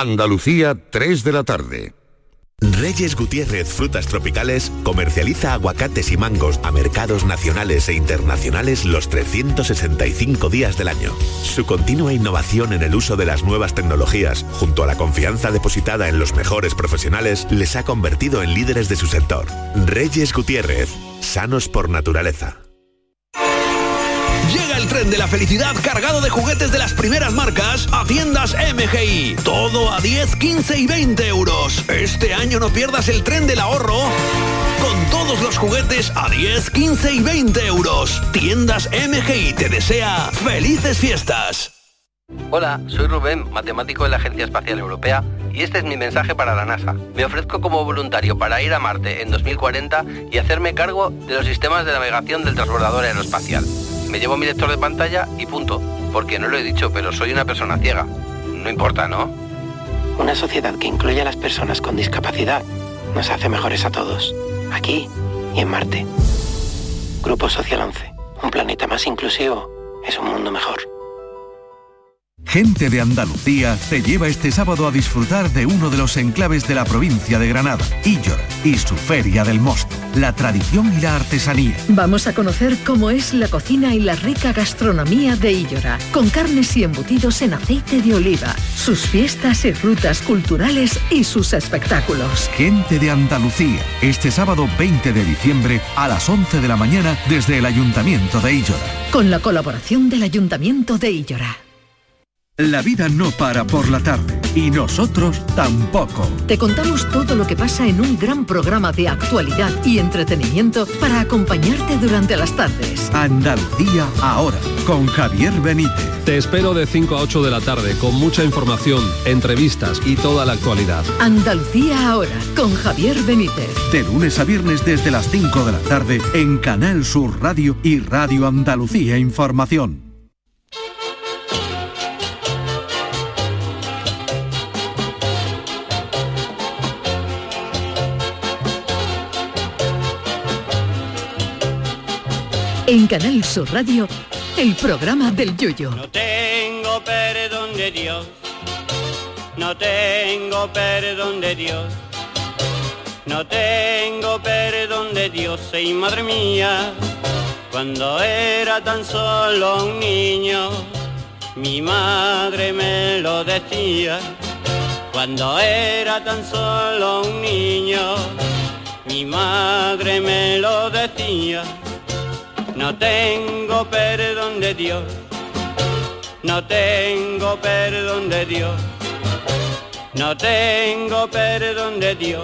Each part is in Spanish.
Andalucía, 3 de la tarde. Reyes Gutiérrez Frutas Tropicales comercializa aguacates y mangos a mercados nacionales e internacionales los 365 días del año. Su continua innovación en el uso de las nuevas tecnologías, junto a la confianza depositada en los mejores profesionales, les ha convertido en líderes de su sector. Reyes Gutiérrez, sanos por naturaleza. Llega el tren de la felicidad cargado de juguetes de las primeras marcas a tiendas MGI. Todo a 10, 15 y 20 euros. Este año no pierdas el tren del ahorro con todos los juguetes a 10, 15 y 20 euros. Tiendas MGI te desea felices fiestas. Hola, soy Rubén, matemático de la Agencia Espacial Europea, y este es mi mensaje para la NASA. Me ofrezco como voluntario para ir a Marte en 2040 y hacerme cargo de los sistemas de navegación del transbordador aeroespacial. Me llevo mi lector de pantalla y punto, porque no lo he dicho, pero soy una persona ciega. No importa, ¿no? Una sociedad que incluye a las personas con discapacidad nos hace mejores a todos, aquí y en Marte. Grupo Social 11, un planeta más inclusivo es un mundo mejor. Gente de Andalucía te lleva este sábado a disfrutar de uno de los enclaves de la provincia de Granada, Illora, y su Feria del Mosto, la tradición y la artesanía. Vamos a conocer cómo es la cocina y la rica gastronomía de Illora, con carnes y embutidos en aceite de oliva, sus fiestas y rutas culturales y sus espectáculos. Gente de Andalucía, este sábado 20 de diciembre a las 11 de la mañana desde el Ayuntamiento de Illora. Con la colaboración del Ayuntamiento de Illora. La vida no para por la tarde y nosotros tampoco. Te contamos todo lo que pasa en un gran programa de actualidad y entretenimiento para acompañarte durante las tardes. Andalucía ahora, con Javier Benítez. Te espero de 5 a 8 de la tarde con mucha información, entrevistas y toda la actualidad. Andalucía ahora, con Javier Benítez. De lunes a viernes desde las 5 de la tarde en Canal Sur Radio y Radio Andalucía Información. En Canal Sur Radio, el programa del Yuyu. No tengo perdón de Dios, no tengo perdón de Dios, no tengo perdón de Dios, y madre mía, cuando era tan solo un niño, mi madre me lo decía. Cuando era tan solo un niño, mi madre me lo decía. No tengo perdón de Dios, no tengo perdón de Dios, no tengo perdón de Dios.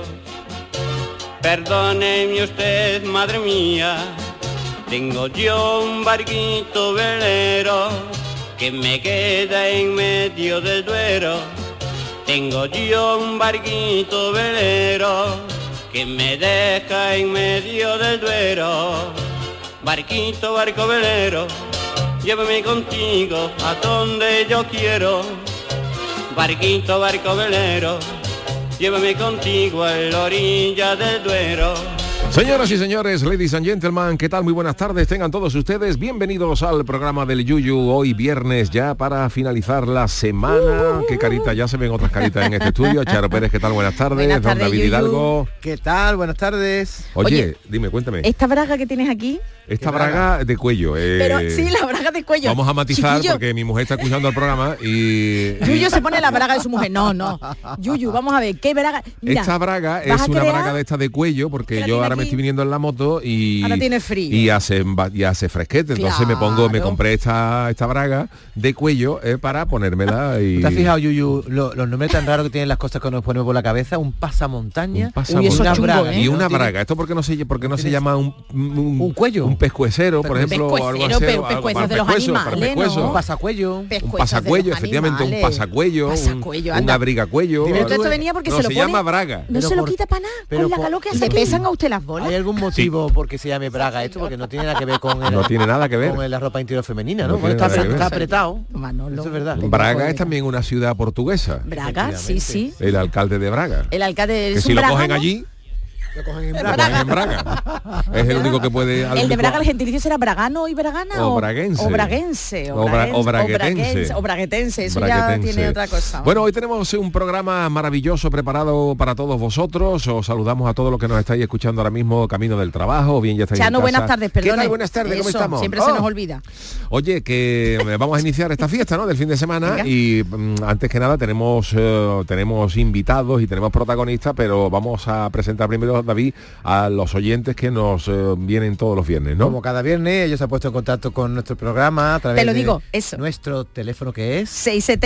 Perdóneme usted, madre mía, tengo yo un barquito velero que me queda en medio del Duero. Tengo yo un barquito velero que me deja en medio del Duero. Barquito, barco velero, llévame contigo a donde yo quiero. Barquito, barco velero, llévame contigo a la orilla del Duero. Señoras y señores, ladies and gentlemen, ¿qué tal? Muy buenas tardes, tengan todos ustedes bienvenidos al programa del Yuyu, hoy viernes ya para finalizar la semana. Qué carita, ya se ven otras caritas en este estudio. Charo Pérez, ¿qué tal? Buenas tardes. Buenas tardes, Don David Yuyu. Hidalgo. ¿Qué tal? Buenas tardes. Oye, dime, cuéntame. ¿Esta braga que tienes aquí? Esta braga de cuello. Pero sí, la braga de cuello. Vamos a matizar, Chiquillo. porque mi mujer está escuchando el programa y... Yuyu se pone la braga de su mujer. No, no. Yuyu, vamos a ver, ¿qué braga? Mira, esta braga vas es a una crear- braga de esta de cuello, porque la yo tiene ahora me aquí. estoy viniendo en la moto y... Ahora tiene frío. Y hace fresquete. Entonces me Claro. compré esta braga de cuello para ponérmela y... ¿Te has fijado, Yuyu, los nombres tan raros que tienen las cosas que nos ponemos por la cabeza? Un pasamontaña, Pasamontaña. una braga. Y una ¿no? Tiene- braga. ¿Esto por qué no se llama un cuello? Un pescuecero, por ejemplo, o algo así. Pescuecero, o algo pescuezo para de los pescuezo, para animales, pescuezo. ¿no? Un pasacuello. Un pasacuello, efectivamente, un pasacuello, Pasacuello, un anda. abrigacuello. Pero todo esto venía porque No, se lo se pone- llama braga. No se lo quita para nada, pero con la por- calor que ¿y hace. le aquí. pesan a usted las ¿Hay algún motivo por qué se llame braga esto? Porque no tiene nada que ver con No tiene nada que ver. con la ropa interior femenina, No ¿no? Porque tiene está, nada que ver. está apretado. Manolo. Eso es verdad. Braga es también una ciudad portuguesa. Braga, sí, sí. El alcalde de Braga. El alcalde Que es si un lo braga, cogen ¿no? allí, Lo cogen en Braga. En Braga. Es el único que puede... El de Braga, el gentilicio será bragano y bragana o braguense. O braguense. O braguetense. O braguetense, eso ya tiene otra cosa. Bueno, hoy tenemos un programa maravilloso preparado para todos vosotros. Os saludamos a todos los que nos estáis escuchando ahora mismo camino del trabajo, o bien ya estáis en casa. Buenas tardes, perdón. ¿Qué tal? Buenas tardes, ¿cómo estamos? Siempre se nos olvida. Oye, que vamos a iniciar esta fiesta, ¿no? Del fin de semana. Venga. Y antes que nada tenemos invitados y tenemos protagonistas, pero vamos a presentar primero, David, a los oyentes que nos vienen todos los viernes, ¿no? Como cada viernes, ellos se han puesto en contacto con nuestro programa a través eso. Nuestro teléfono, que es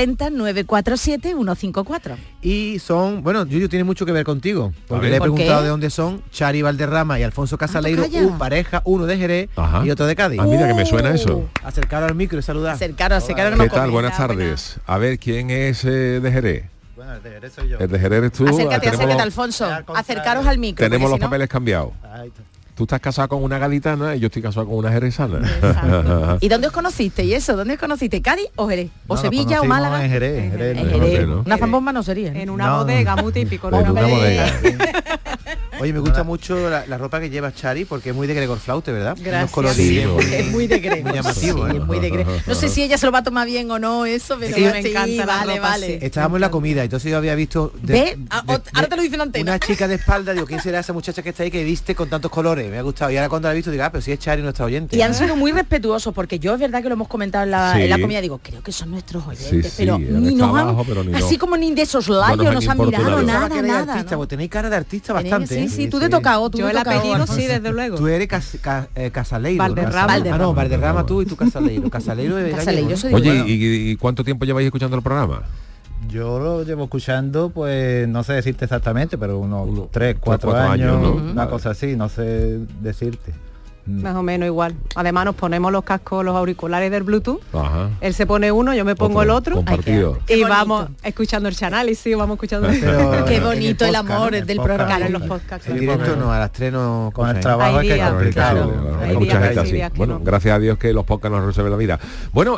670-947-154. Y son, bueno, Yuyu tiene mucho que ver contigo, porque le he preguntado de dónde son Chari Valderrama y Alfonso Casaleiro, pareja, uno de Jerez y otro de Cádiz. Ah, mira, que me suena eso. Acercaros al micro y saludar. Acercaros. ¿Qué tal? Buenas tardes. A ver, ¿quién es de Jerez? Bueno, el de Jerez soy yo. El de Jerez eres tú. Acércate, Alfonso. Acercaros al micro. Tenemos los papeles cambiados. Tú estás casado con una gaditana y yo estoy casado con una jerezana. ¿Y dónde os conociste? ¿Y eso? ¿Dónde os conociste? ¿Cádiz o Jerez? ¿O Sevilla o Málaga? En Jerez. Una zambomba no sería. En una bodega, muy típico. En una bodega. Oye, me gusta mucho la ropa que lleva Chari, porque es muy de Gregor Flaute, ¿verdad? Gracias. Es muy de Gregor. Muy llamativo, es muy de Gregor. No sé si ella se lo va a tomar bien o no, eso, pero sí, me encanta. Vale. Estábamos en la comida, entonces yo había visto... ahora te lo dicen antena. Una chica de espalda, digo, ¿quién será esa muchacha que está ahí que viste con tantos colores? Me ha gustado. Y ahora cuando la he visto, digo, pero si es Chari, nuestra oyente. Y han sido muy respetuosos, porque yo es verdad que lo hemos comentado en la comida, digo, creo que son nuestros oyentes, pero ni nos han... Así como ni de soslayo nos han mirado, nada. Tenéis cara de artista bastante. Sí, tú te tocado. Yo el apellido, sí, desde luego. Tú eres Casaleiro. Valderrama. ¿no? Valderrama tú y tu Casaleiro. Casaleiro de Casaleiro. Oye, ¿y cuánto tiempo lleváis escuchando el programa? Yo lo llevo escuchando, pues no sé decirte exactamente, pero unos 3, 4 años, ¿no? Una cosa así, no sé decirte. Más o menos igual. Además nos ponemos los cascos, los auriculares del Bluetooth. Ajá. Él se pone uno, yo me pongo el otro. Compartido. Y vamos escuchando el Chanálisis, vamos escuchando qué bonito el amor del programa. Claro, en los podcasts. En directo no, al estreno con el trabajo es que es complicado. Hay mucha gente así. Bueno, gracias a Dios que los podcasts nos resuelven la vida. Bueno,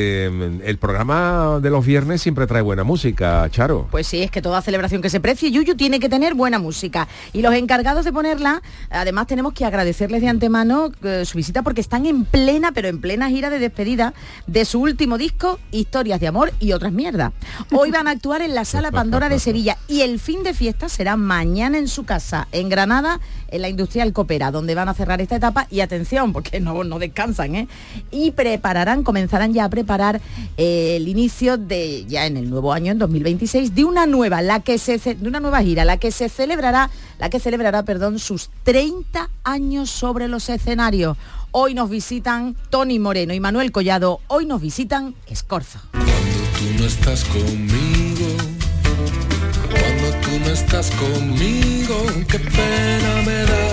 el programa de los viernes siempre trae buena música, Charo. Pues sí, es que toda celebración que se precie, Yuyu, tiene que tener buena música. Y los encargados de ponerla, además tenemos que agradecerles de antemano su visita, porque están en plena gira de despedida de su último disco, Historias de Amor y Otras Mierdas. Hoy van a actuar en la Sala Pandora de Sevilla y el fin de fiesta será mañana en su casa, en Granada, en la Industrial Copera, donde van a cerrar esta etapa. Y atención, porque no descansan, y comenzarán ya a preparar el inicio de, ya en el nuevo año, en 2026, de una nueva gira, la que celebrará sus 30 años sobre los escenarios. Hoy nos visitan Tony Moreno y Manuel Collado, hoy nos visitan Escorzo. Cuando tú no estás conmigo, qué pena me da,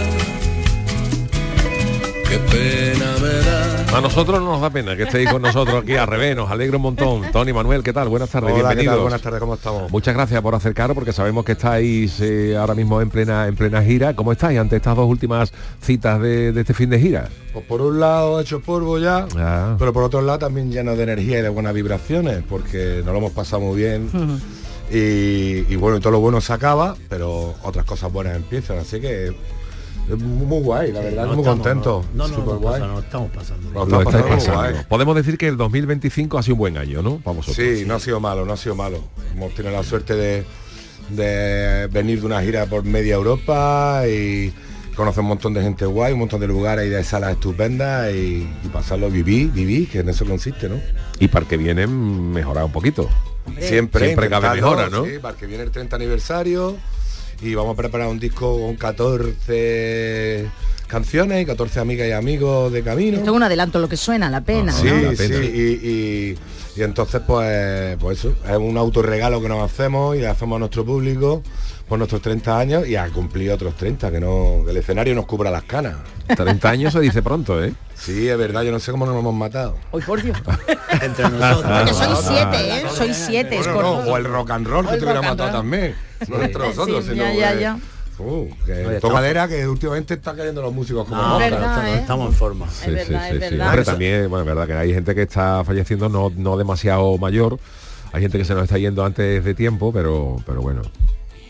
qué pena me da. A nosotros no nos da pena que estéis con nosotros aquí, al revés, nos alegra un montón. Tony, Manuel, ¿qué tal? Buenas tardes, hola, bienvenidos. ¿qué tal? Buenas tardes, ¿cómo estamos? Muchas gracias por acercaros, porque sabemos que estáis ahora mismo en plena gira. ¿Cómo estáis ante estas dos últimas citas de este fin de gira? Pues por un lado hecho polvo ya, pero por otro lado también lleno de energía y de buenas vibraciones, porque nos lo hemos pasado muy bien. Y bueno, todo lo bueno se acaba, pero otras cosas buenas empiezan, así que es muy guay, la verdad, muy contento. No estamos pasando. Lo estáis pasando. Podemos decir que el 2025 ha sido un buen año, ¿no? Para vosotros. Sí, no ha sido malo. Hemos tenido la suerte de venir de una gira por media Europa y conocer un montón de gente guay, un montón de lugares y de salas estupendas y pasarlo, vivir, que en eso consiste, ¿no? Y para que vienen mejorar un poquito. Siempre cabe mejora, ¿no? Sí, para que viene el 30 aniversario y vamos a preparar un disco con 14 canciones y 14 amigas y amigos de camino. Esto es un adelanto, lo que suena, la pena. Sí, ¿no? sí, y entonces pues eso, es un autorregalo que nos hacemos y le hacemos a nuestro público por nuestros 30 años y a cumplir otros 30, que el escenario nos cubra las canas. 30 años se dice pronto, ¿eh? Sí, es verdad, yo no sé cómo nos hemos matado. Hoy por Dios. Entre nosotros. Porque sois 7, Sois 7. Bueno, o el rock and roll que te hubiera matado también. No entre nosotros, sino ya. Tomadera, que últimamente está cayendo los músicos como estamos en forma. Sí. Hombre, también, bueno, es verdad que hay gente que está falleciendo no demasiado mayor, hay gente que se nos está yendo antes de tiempo, pero bueno.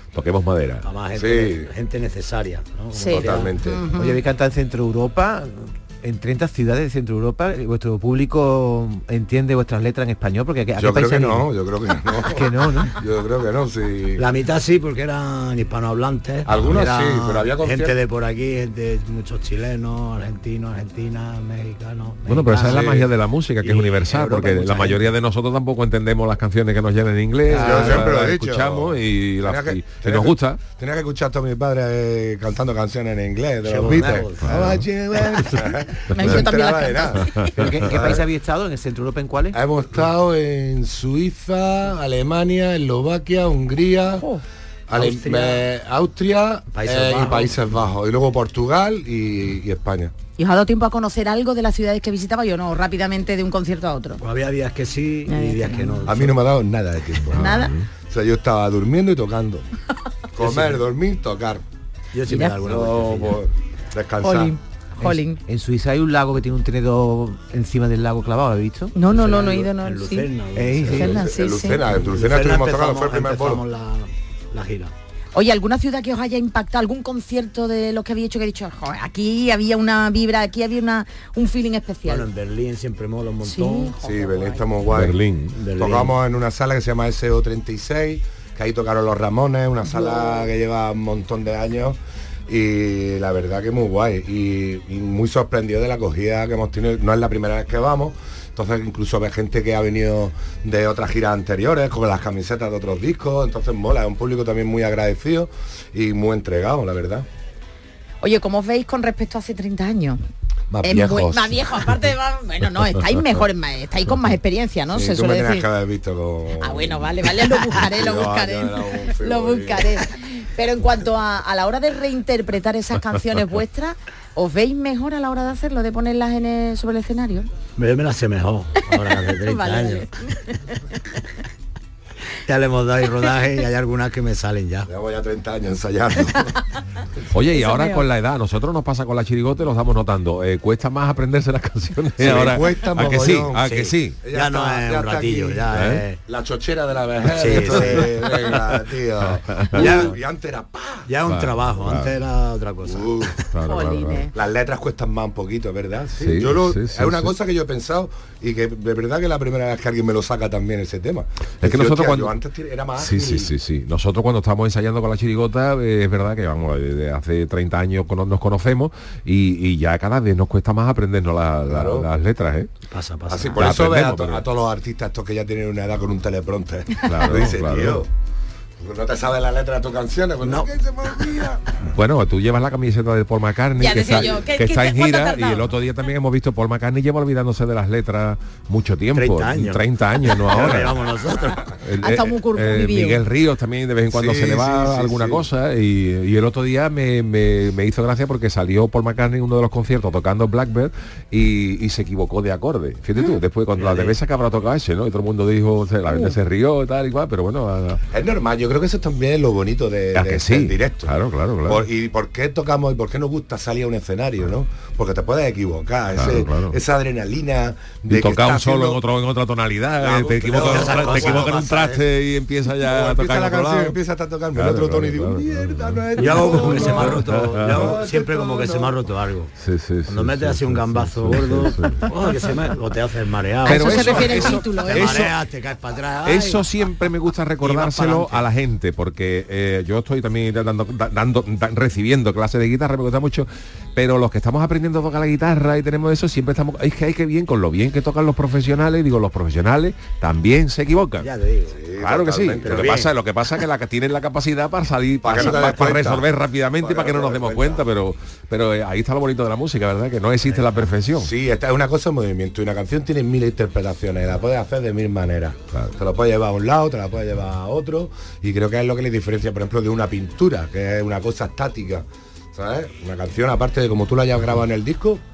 toquemos madera. Además, gente necesaria, ¿no? Sí. Totalmente. Oye, habéis cantado en Centro Europa, en 30 ciudades de Centro Europa. ¿Vuestro público entiende vuestras letras en español? Porque yo creo que no. Yo creo que no, sí. La mitad sí, porque eran hispanohablantes. Algunos sí, pero había gente de por aquí, muchos chilenos, argentinos, argentinas, mexicanos. Bueno, pero esa es la magia de la música, que es universal, porque la mayoría de nosotros tampoco entendemos las canciones que nos llenan en inglés. Yo siempre lo he dicho. Escuchamos y nos gusta. Tenía que escuchar a todos mis padres cantando canciones en inglés de los Beatles. ¿Qué país habéis estado en el Centro Europa? ¿En cuáles? Hemos estado en Suiza, Alemania, Eslovaquia, Hungría, Austria y Países Bajos. Y luego Portugal y España. ¿Y os ha dado tiempo a conocer algo de las ciudades que visitaba o no? Rápidamente de un concierto a otro. Pues había días que sí y días que no. A mí no me ha dado nada de tiempo. ¿Nada? O sea, yo estaba durmiendo y tocando. Comer, dormir, tocar. Yo sí me da alguna descansar. Jolín. En Suiza hay un lago que tiene un tenedor encima del lago clavado, ¿has visto? No he ido, no. En Lucerna. En Lucena estuvimos tocando, fue el primer bolo. La gira. Oye, ¿alguna ciudad que os haya impactado, algún concierto de los que habéis hecho que he dicho, joder, aquí había una vibra, aquí había un feeling especial? Bueno, en Berlín siempre mola un montón. Sí, Berlín está muy guay. Berlín. Tocamos en una sala que se llama SO36, que ahí tocaron los Ramones, una sala que lleva un montón de años. Y la verdad que muy guay y muy sorprendido de la acogida que hemos tenido. No es la primera vez que vamos, entonces incluso ve gente que ha venido de otras giras anteriores con las camisetas de otros discos, entonces mola, es un público también muy agradecido y muy entregado, la verdad. Oye, ¿cómo os veis con respecto a hace 30 años? Más viejos. Más viejos, aparte de bueno, no, estáis mejor, estáis con más experiencia, ¿no? Sí, se suele decir. Que haber visto con... Bueno, vale, lo buscaré. Pero en cuanto a la hora de reinterpretar esas canciones vuestras, ¿os veis mejor a la hora de hacerlo, de ponerlas sobre el escenario? Yo me las sé mejor, ahora que hace 30 años. Ya le hemos dado el rodaje y hay algunas que me salen ya. Llevo ya 30 años ensayando. Oye, y ahora con la edad, nosotros nos pasa con la chirigota, lo estamos notando. Cuesta más aprenderse las canciones. Sí, ahora cuesta ¿A que sí? ¿A que sí? Ya no es un ratillo, aquí, ya es... La chochera de la vejez. Sí. Venga, tío. Y antes era ya un trabajo, antes era otra cosa. Claro. Las letras cuestan más un poquito, ¿verdad? Sí, es una cosa que yo he pensado y que de verdad que la primera vez que alguien me lo saca también ese tema. Es que nosotros cuando... antes era más sí. Nosotros cuando estamos ensayando con la chirigota, es verdad que vamos, desde hace 30 años nos conocemos y ya cada vez nos cuesta más aprendernos las letras, ¿eh? Pasa. Así, por eso ves a todos los artistas estos que ya tienen una edad con un teleprompter. Claro, tío, no te sabes la letra de tus canciones, pues no. ¿Qué se me olvida? Bueno, tú llevas la camiseta de Paul McCartney, que está en gira, y el otro día también hemos visto Paul McCartney lleva olvidándose de las letras mucho tiempo. 30 años, no ahora. Vamos nosotros. Miguel Ríos también de vez en cuando se le va alguna cosa, y el otro día me hizo gracia porque salió Paul McCartney en uno de los conciertos tocando Blackbird y se equivocó de acorde. Fíjate tú, después cuando la de Besa que habrá tocado ese, ¿no? Y todo el mundo dijo, la gente se rió y tal y cual, pero bueno. Es normal, yo creo que eso es también lo bonito del directo. Claro. ¿Y por qué tocamos y por qué nos gusta salir a un escenario, no? Porque te puedes equivocar, esa adrenalina de y tocar un solo en otra tonalidad, te equivocas en un traste y empieza ya a tocar la canción, empieza a tocarme el otro tono y digo, mierda, no es. Yo hago como que se me ha roto, yo hago siempre como que se me ha roto algo. Cuando metes así un gambazo gordo, o te haces mareado. Pero eso se refiere al título, te mareas, te caes para atrás. Eso siempre me gusta recordárselo a la gente, porque yo estoy también recibiendo clases de guitarra, me gusta mucho, pero los que estamos aprendiendo a tocar la guitarra y tenemos eso, siempre estamos, es que hay que bien con lo bien que tocan los profesionales, digo, los profesionales también se equivocan. Ya te digo. Claro que sí. Lo que pasa es que tienen la capacidad para salir, para resolver rápidamente, para que no nos demos cuenta, pero ahí está lo bonito de la música, ¿verdad? Que no existe la perfección. Sí, esta es una cosa en movimiento y una canción tiene 1000 interpretaciones, la puedes hacer de 1000 maneras. Claro. Te lo puedes llevar a un lado, te la puedes llevar a otro, y creo que es lo que le diferencia, por ejemplo, de una pintura, que es una cosa estática, ¿sabes? Una canción, aparte de como tú la hayas grabado en el disco,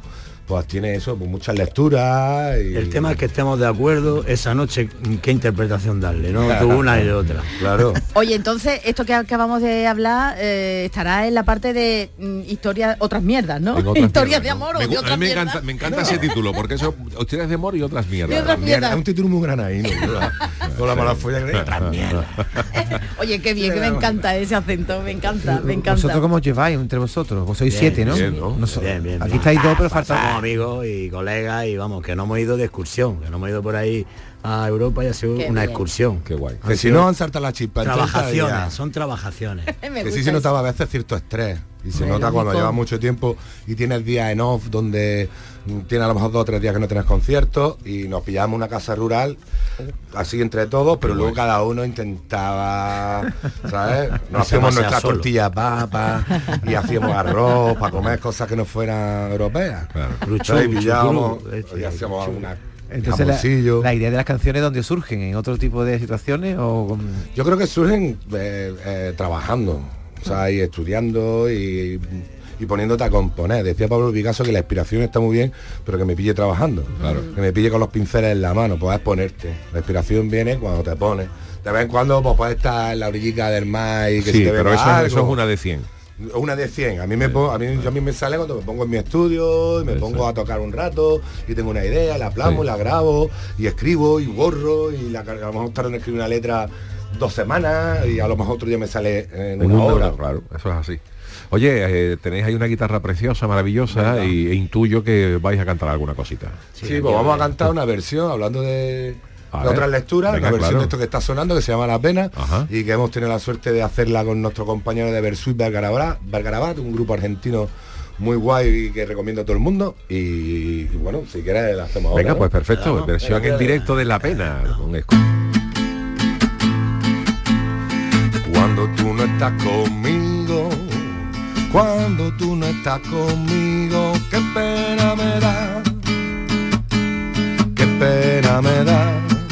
pues tiene eso, pues muchas lecturas. Y... El tema es que estemos de acuerdo esa noche qué interpretación darle, ¿no? Tú una y otra. Claro. Oye, entonces, esto que acabamos de hablar estará en la parte de historias, otras mierdas, ¿no? Historias de amor o de otras mierdas. Me encanta ese título, porque eso, historias de amor y otras mierdas. Otras mierdas. Es un título muy granadino. Con la mala folla que otras mierdas. Oye, qué bien, que me encanta ese acento, me encanta. ¿Vosotros cómo os lleváis entre vosotros? Vos sois bien, 7, ¿no? Bien, ¿no? Bien. Aquí estáis 2, pero falta amigos y colegas y vamos, que no hemos ido de excursión, que no hemos ido por ahí a Europa y ha sido una excursión. Qué guay. Que si no han saltado la chispa. Trabajaciones, son trabajaciones. Que sí se notaba a veces cierto estrés. Y se nota cuando lleva mucho tiempo y tienes días en off donde tiene a lo mejor 2 o 3 días que no tienes conciertos y nos pillamos una casa rural así entre todos, pero luego cada uno intentaba, ¿sabes? Nos hacíamos nuestras tortillas papas y hacíamos arroz para comer cosas que no fueran europeas. Claro. Y pillábamos y hacíamos alguna. Entonces la idea de las canciones, ¿dónde surgen? ¿En otro tipo de situaciones? Yo creo que surgen trabajando, o sea, y estudiando y poniéndote a componer. Decía Pablo Picasso que la inspiración está muy bien, pero que me pille trabajando. Claro. Que me pille con los pinceles en la mano, puedes ponerte. La inspiración viene cuando te pones. De vez en cuando pues, puedes estar en la orillita del mar y que sí, si te pero eso es una de 100. Una de 100. A mí me sale cuando me pongo en mi estudio y me pongo a tocar un rato y tengo una idea, la plasmo, la grabo y escribo y borro y a lo mejor tardo en escribir una letra 2 semanas y a lo mejor otro día me sale en una hora. Claro, eso es así. Oye, tenéis ahí una guitarra preciosa, maravillosa e intuyo que vais a cantar alguna cosita. Sí, pues vamos a cantar una versión hablando de otras lecturas, una versión de esto que está sonando que se llama La Pena. Ajá. Y que hemos tenido la suerte de hacerla con nuestro compañero de Versuit Vergarabat, un grupo argentino muy guay y que recomiendo a todo el mundo. Y bueno, si quieres la hacemos ahora. Venga, pues perfecto, versión en directo de La Pena. Cuando tú no estás conmigo, cuando tú no estás conmigo, qué pena me da, qué pena me da.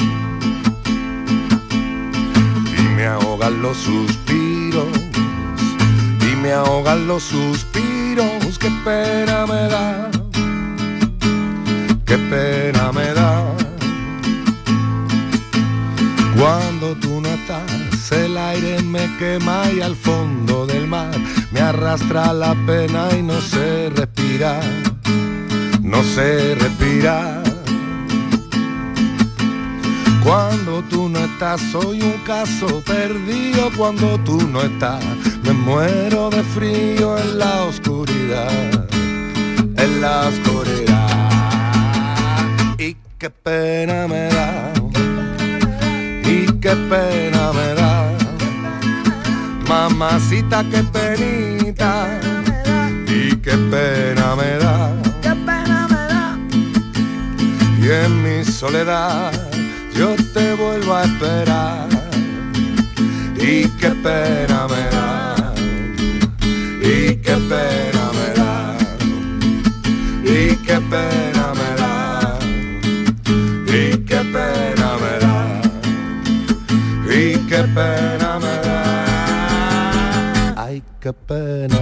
Me ahogan los suspiros, y me ahogan los suspiros, qué pena me da, qué pena me da. Cuando tú no estás, el aire me quema y al fondo del mar me arrastra la pena y no sé respirar, no sé respirar. Cuando tú no estás soy un caso perdido, cuando tú no estás me muero de frío en la oscuridad, en la oscuridad. Y qué pena me da, y qué pena me da, mamacita qué penita, y qué pena me da, qué pena me da. Y en mi soledad yo te vuelvo a esperar, y qué pena me da, y qué pena me da, y qué pena me da, y qué pena me da, y qué pena me da, ay qué pena.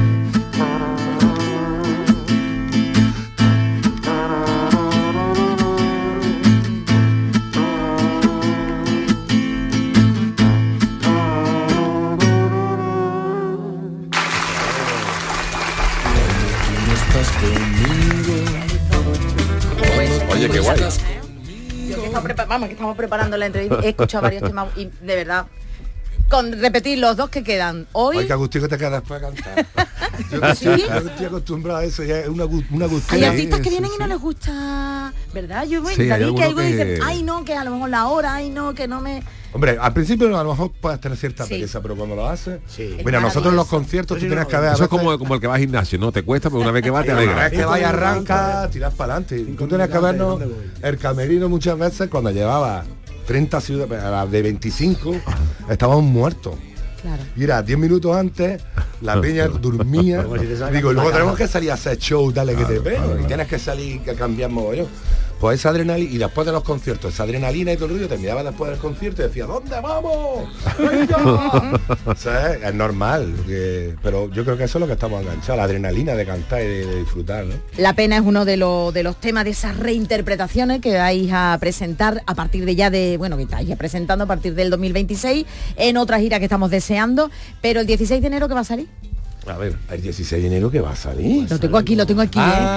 Oye, qué guay. Yo que estamos preparando la entrevista, he escuchado varios temas y de verdad, con repetir los 2 que quedan hoy. Ay, que Agustín que te queda después de cantar. Yo estoy acostumbrado a eso, ya es una Agustín. Hay artistas que vienen y no les gusta, ¿verdad? Yo voy, sí, David, que algo dice, ay no, que a lo mejor la hora, ay no, que no me... Hombre, al principio a lo mejor puedes tener cierta pereza, pero cuando lo haces... Mira, nosotros en los conciertos tú tienes que ver... Eso es como el que va al gimnasio, ¿no? Te cuesta, pero una vez que vas te alegra. Una vez que vayas arranca, tiras para adelante. Tú tienes que vernos el camerino muchas veces cuando llevaba 30 ciudades, a las de 25, estábamos muertos. Claro. Y era 10 minutos antes, la peña dormía. Digo, luego tenemos que salir a hacer show, dale que te pego. Y tienes que salir, que cambiar mogollón. Pues esa adrenalina, y después de los conciertos, esa adrenalina y todo el rollo, te miraba después del concierto y decía, ¿dónde vamos? O sea, es normal, pero yo creo que eso es lo que estamos enganchados, la adrenalina de cantar y de disfrutar, ¿no? La pena es uno de los temas de esas reinterpretaciones que vais a presentar a partir de que estáis ya presentando a partir del 2026, en otra gira que estamos deseando, pero el 16 de enero, ¿qué va a salir? A ver, el 16 de enero que va a salir. Lo tengo aquí. Lo del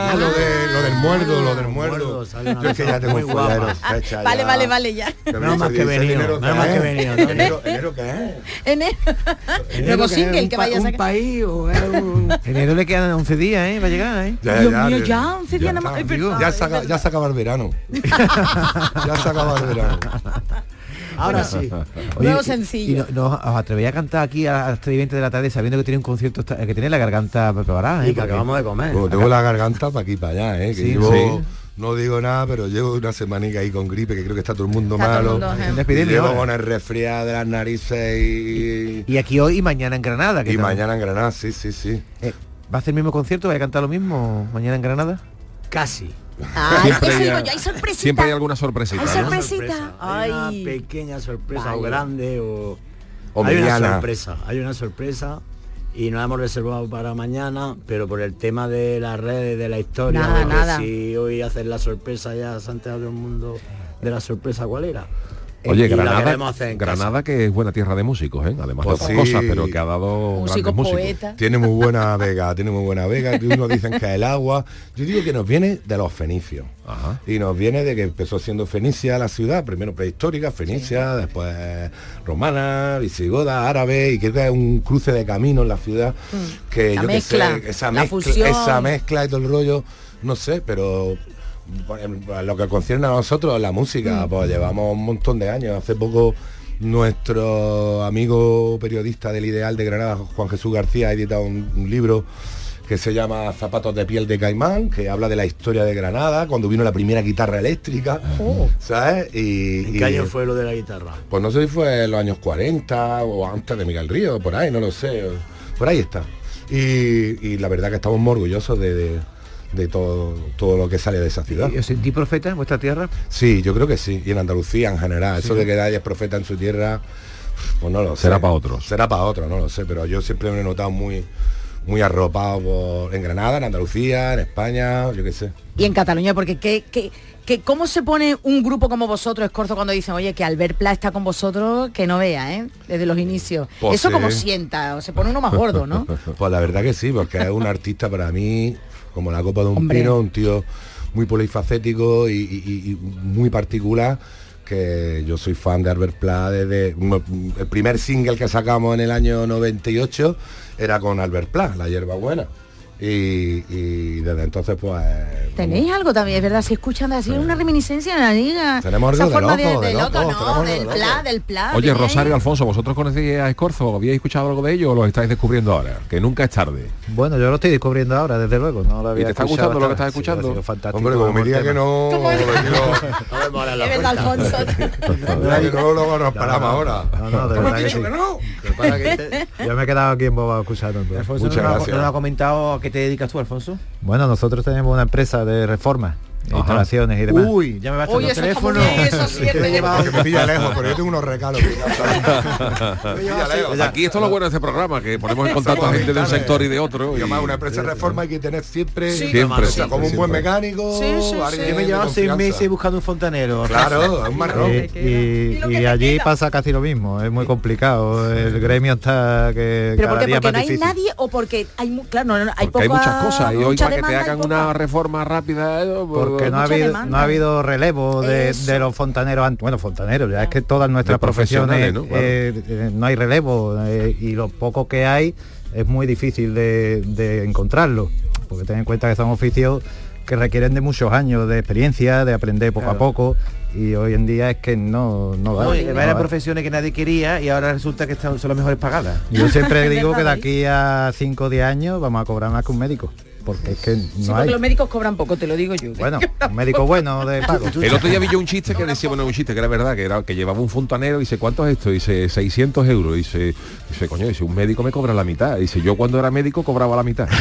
muerdo. Yo es que ya tengo fuera de fecha. Vale, ya. Menos más que venido. ¿Enero qué es? Enero. Nuevo single que vaya a sacar. ¿Un país o es un...? Enero le quedan 11 días, va a llegar, Dios mío, ya 11 días nada más. Ya se acaba el verano. Ya se acaba el verano. Ahora sí. Nuevo sencillo. ¿Y os atrevéis a cantar aquí a las 3:20 de la tarde sabiendo que tiene un concierto, que tiene la garganta preparada? Y que acabamos de comer. Bueno, tengo la garganta para aquí para allá, que sí, llevo, no digo nada, pero llevo una semanica ahí con gripe, que creo que está todo el mundo malo. Llevo con el resfriado de las narices y aquí hoy y mañana en Granada. Y mañana en Granada, sí. ¿Va a hacer el mismo concierto? ¿Va a cantar lo mismo mañana en Granada? Casi. Siempre hay alguna sorpresita. Hay sorpresita. Una pequeña sorpresa o grande o hay mediana. Hay una sorpresa y nos hemos reservado para mañana, pero por el tema de las redes, de la historia, nada. Si hoy haces la sorpresa ya se ha enterado todo el mundo de la sorpresa cuál era. Oye, Granada que es buena tierra de músicos, además de otras cosas, pero que ha dado músicos, grandes poetas. Tiene muy buena vega. Unos dicen que es el agua. Yo digo que nos viene de los fenicios. Ajá. Y nos viene de que empezó siendo Fenicia la ciudad, primero prehistórica, Fenicia, después romana, visigoda, árabe, y creo que es un cruce de caminos en la ciudad. Que la yo mezcla, que sé, esa mezcla y todo el rollo, no sé, pero lo que concierne a nosotros, la música, pues llevamos un montón de años. Hace poco nuestro amigo periodista del Ideal de Granada, Juan Jesús García, ha editado un libro que se llama Zapatos de piel de caimán, que habla de la historia de Granada, cuando vino la primera guitarra eléctrica, ¿sabes? ¿En qué año fue lo de la guitarra? Pues no sé si fue en los años 40 o antes de Miguel Río, por ahí, no lo sé. Por ahí está. Y la verdad que estamos muy orgullosos de todo lo que sale de esa ciudad. ¿Y os sentís profeta en vuestra tierra? Sí, yo creo que sí, y en Andalucía en general. Eso de que nadie es profeta en su tierra, pues no lo sé. Será para otros. Será para otros, no lo sé, pero yo siempre me he notado muy arropado en Granada, en Andalucía, en España, yo qué sé. Y en Cataluña, porque ¿cómo se pone un grupo como vosotros, Escorzo, cuando dicen, oye, que Albert Pla está con vosotros, que no vea, desde los inicios? Pues eso sí. Como sienta, o se pone uno más gordo, ¿no? Pues la verdad que sí, porque es un artista para mí como la copa de un pino, un tío muy polifacético y muy particular, que yo soy fan de Albert Pla desde el primer single que sacamos en el año 98 era con Albert Pla, La hierba buena. Y desde entonces pues... ¿Tenéis algo también? Es verdad, si escuchan así una reminiscencia en la liga. Tenemos esa algo forma de loco, del Pla. Oye, Rosario, Alfonso, ¿vosotros conocéis a Escorzo? ¿Habíais escuchado algo de ello o lo estáis descubriendo ahora? Que nunca es tarde. Bueno, yo lo estoy descubriendo ahora, desde luego. No lo había ¿Y te está gustando lo que estás escuchando? Sí, fantástico. Hombre, como me diga que no... Es verdad, Alfonso. No nos paramos ahora. No, de verdad que sí. Yo me he quedado aquí en boba escuchando. Muchas gracias. ¿No ha comentado a qué te dedicas tú, Alfonso? Bueno, nosotros tenemos una empresa de reforma, instalaciones y demás. Uy, ya me va a estar el teléfono. Que me pilla lejos, pero yo tengo unos regalos. Aquí esto es lo bueno de este programa, que ponemos en contacto a gente de un sector y de otro. Y además una empresa de reforma hay que tener siempre como un buen mecánico. Yo me he llevado 6 meses buscando un fontanero. Claro, es un marrón. Y allí pasa casi lo mismo, es muy complicado. El gremio está que ¿pero cada día porque más no hay difícil. nadie o porque hay hay muchas cosas y hoy para que te hagan una reforma rápida porque no ha habido relevo de los fontaneros, bueno, fontaneros, ya es que todas nuestras profesiones no hay relevo y lo poco que hay es muy difícil de encontrarlo, porque ten en cuenta que son oficios que requieren de muchos años de experiencia, de aprender poco a poco, y hoy en día es que no da. Eran profesiones que nadie quería y ahora resulta que son las mejores pagadas. Yo siempre digo que de aquí a 5 o 10 años vamos a cobrar más que un médico. porque es que no sí, porque los médicos cobran poco, te lo digo yo. Bueno, un médico bueno de pago. El otro día vi yo un chiste que decía, bueno, un chiste que era verdad, que llevaba un fontanero, y dice, ¿cuánto es esto? Y dice, 600 euros. Y dice, coño, dice, un médico me cobra la mitad. Y dice, yo cuando era médico cobraba la mitad.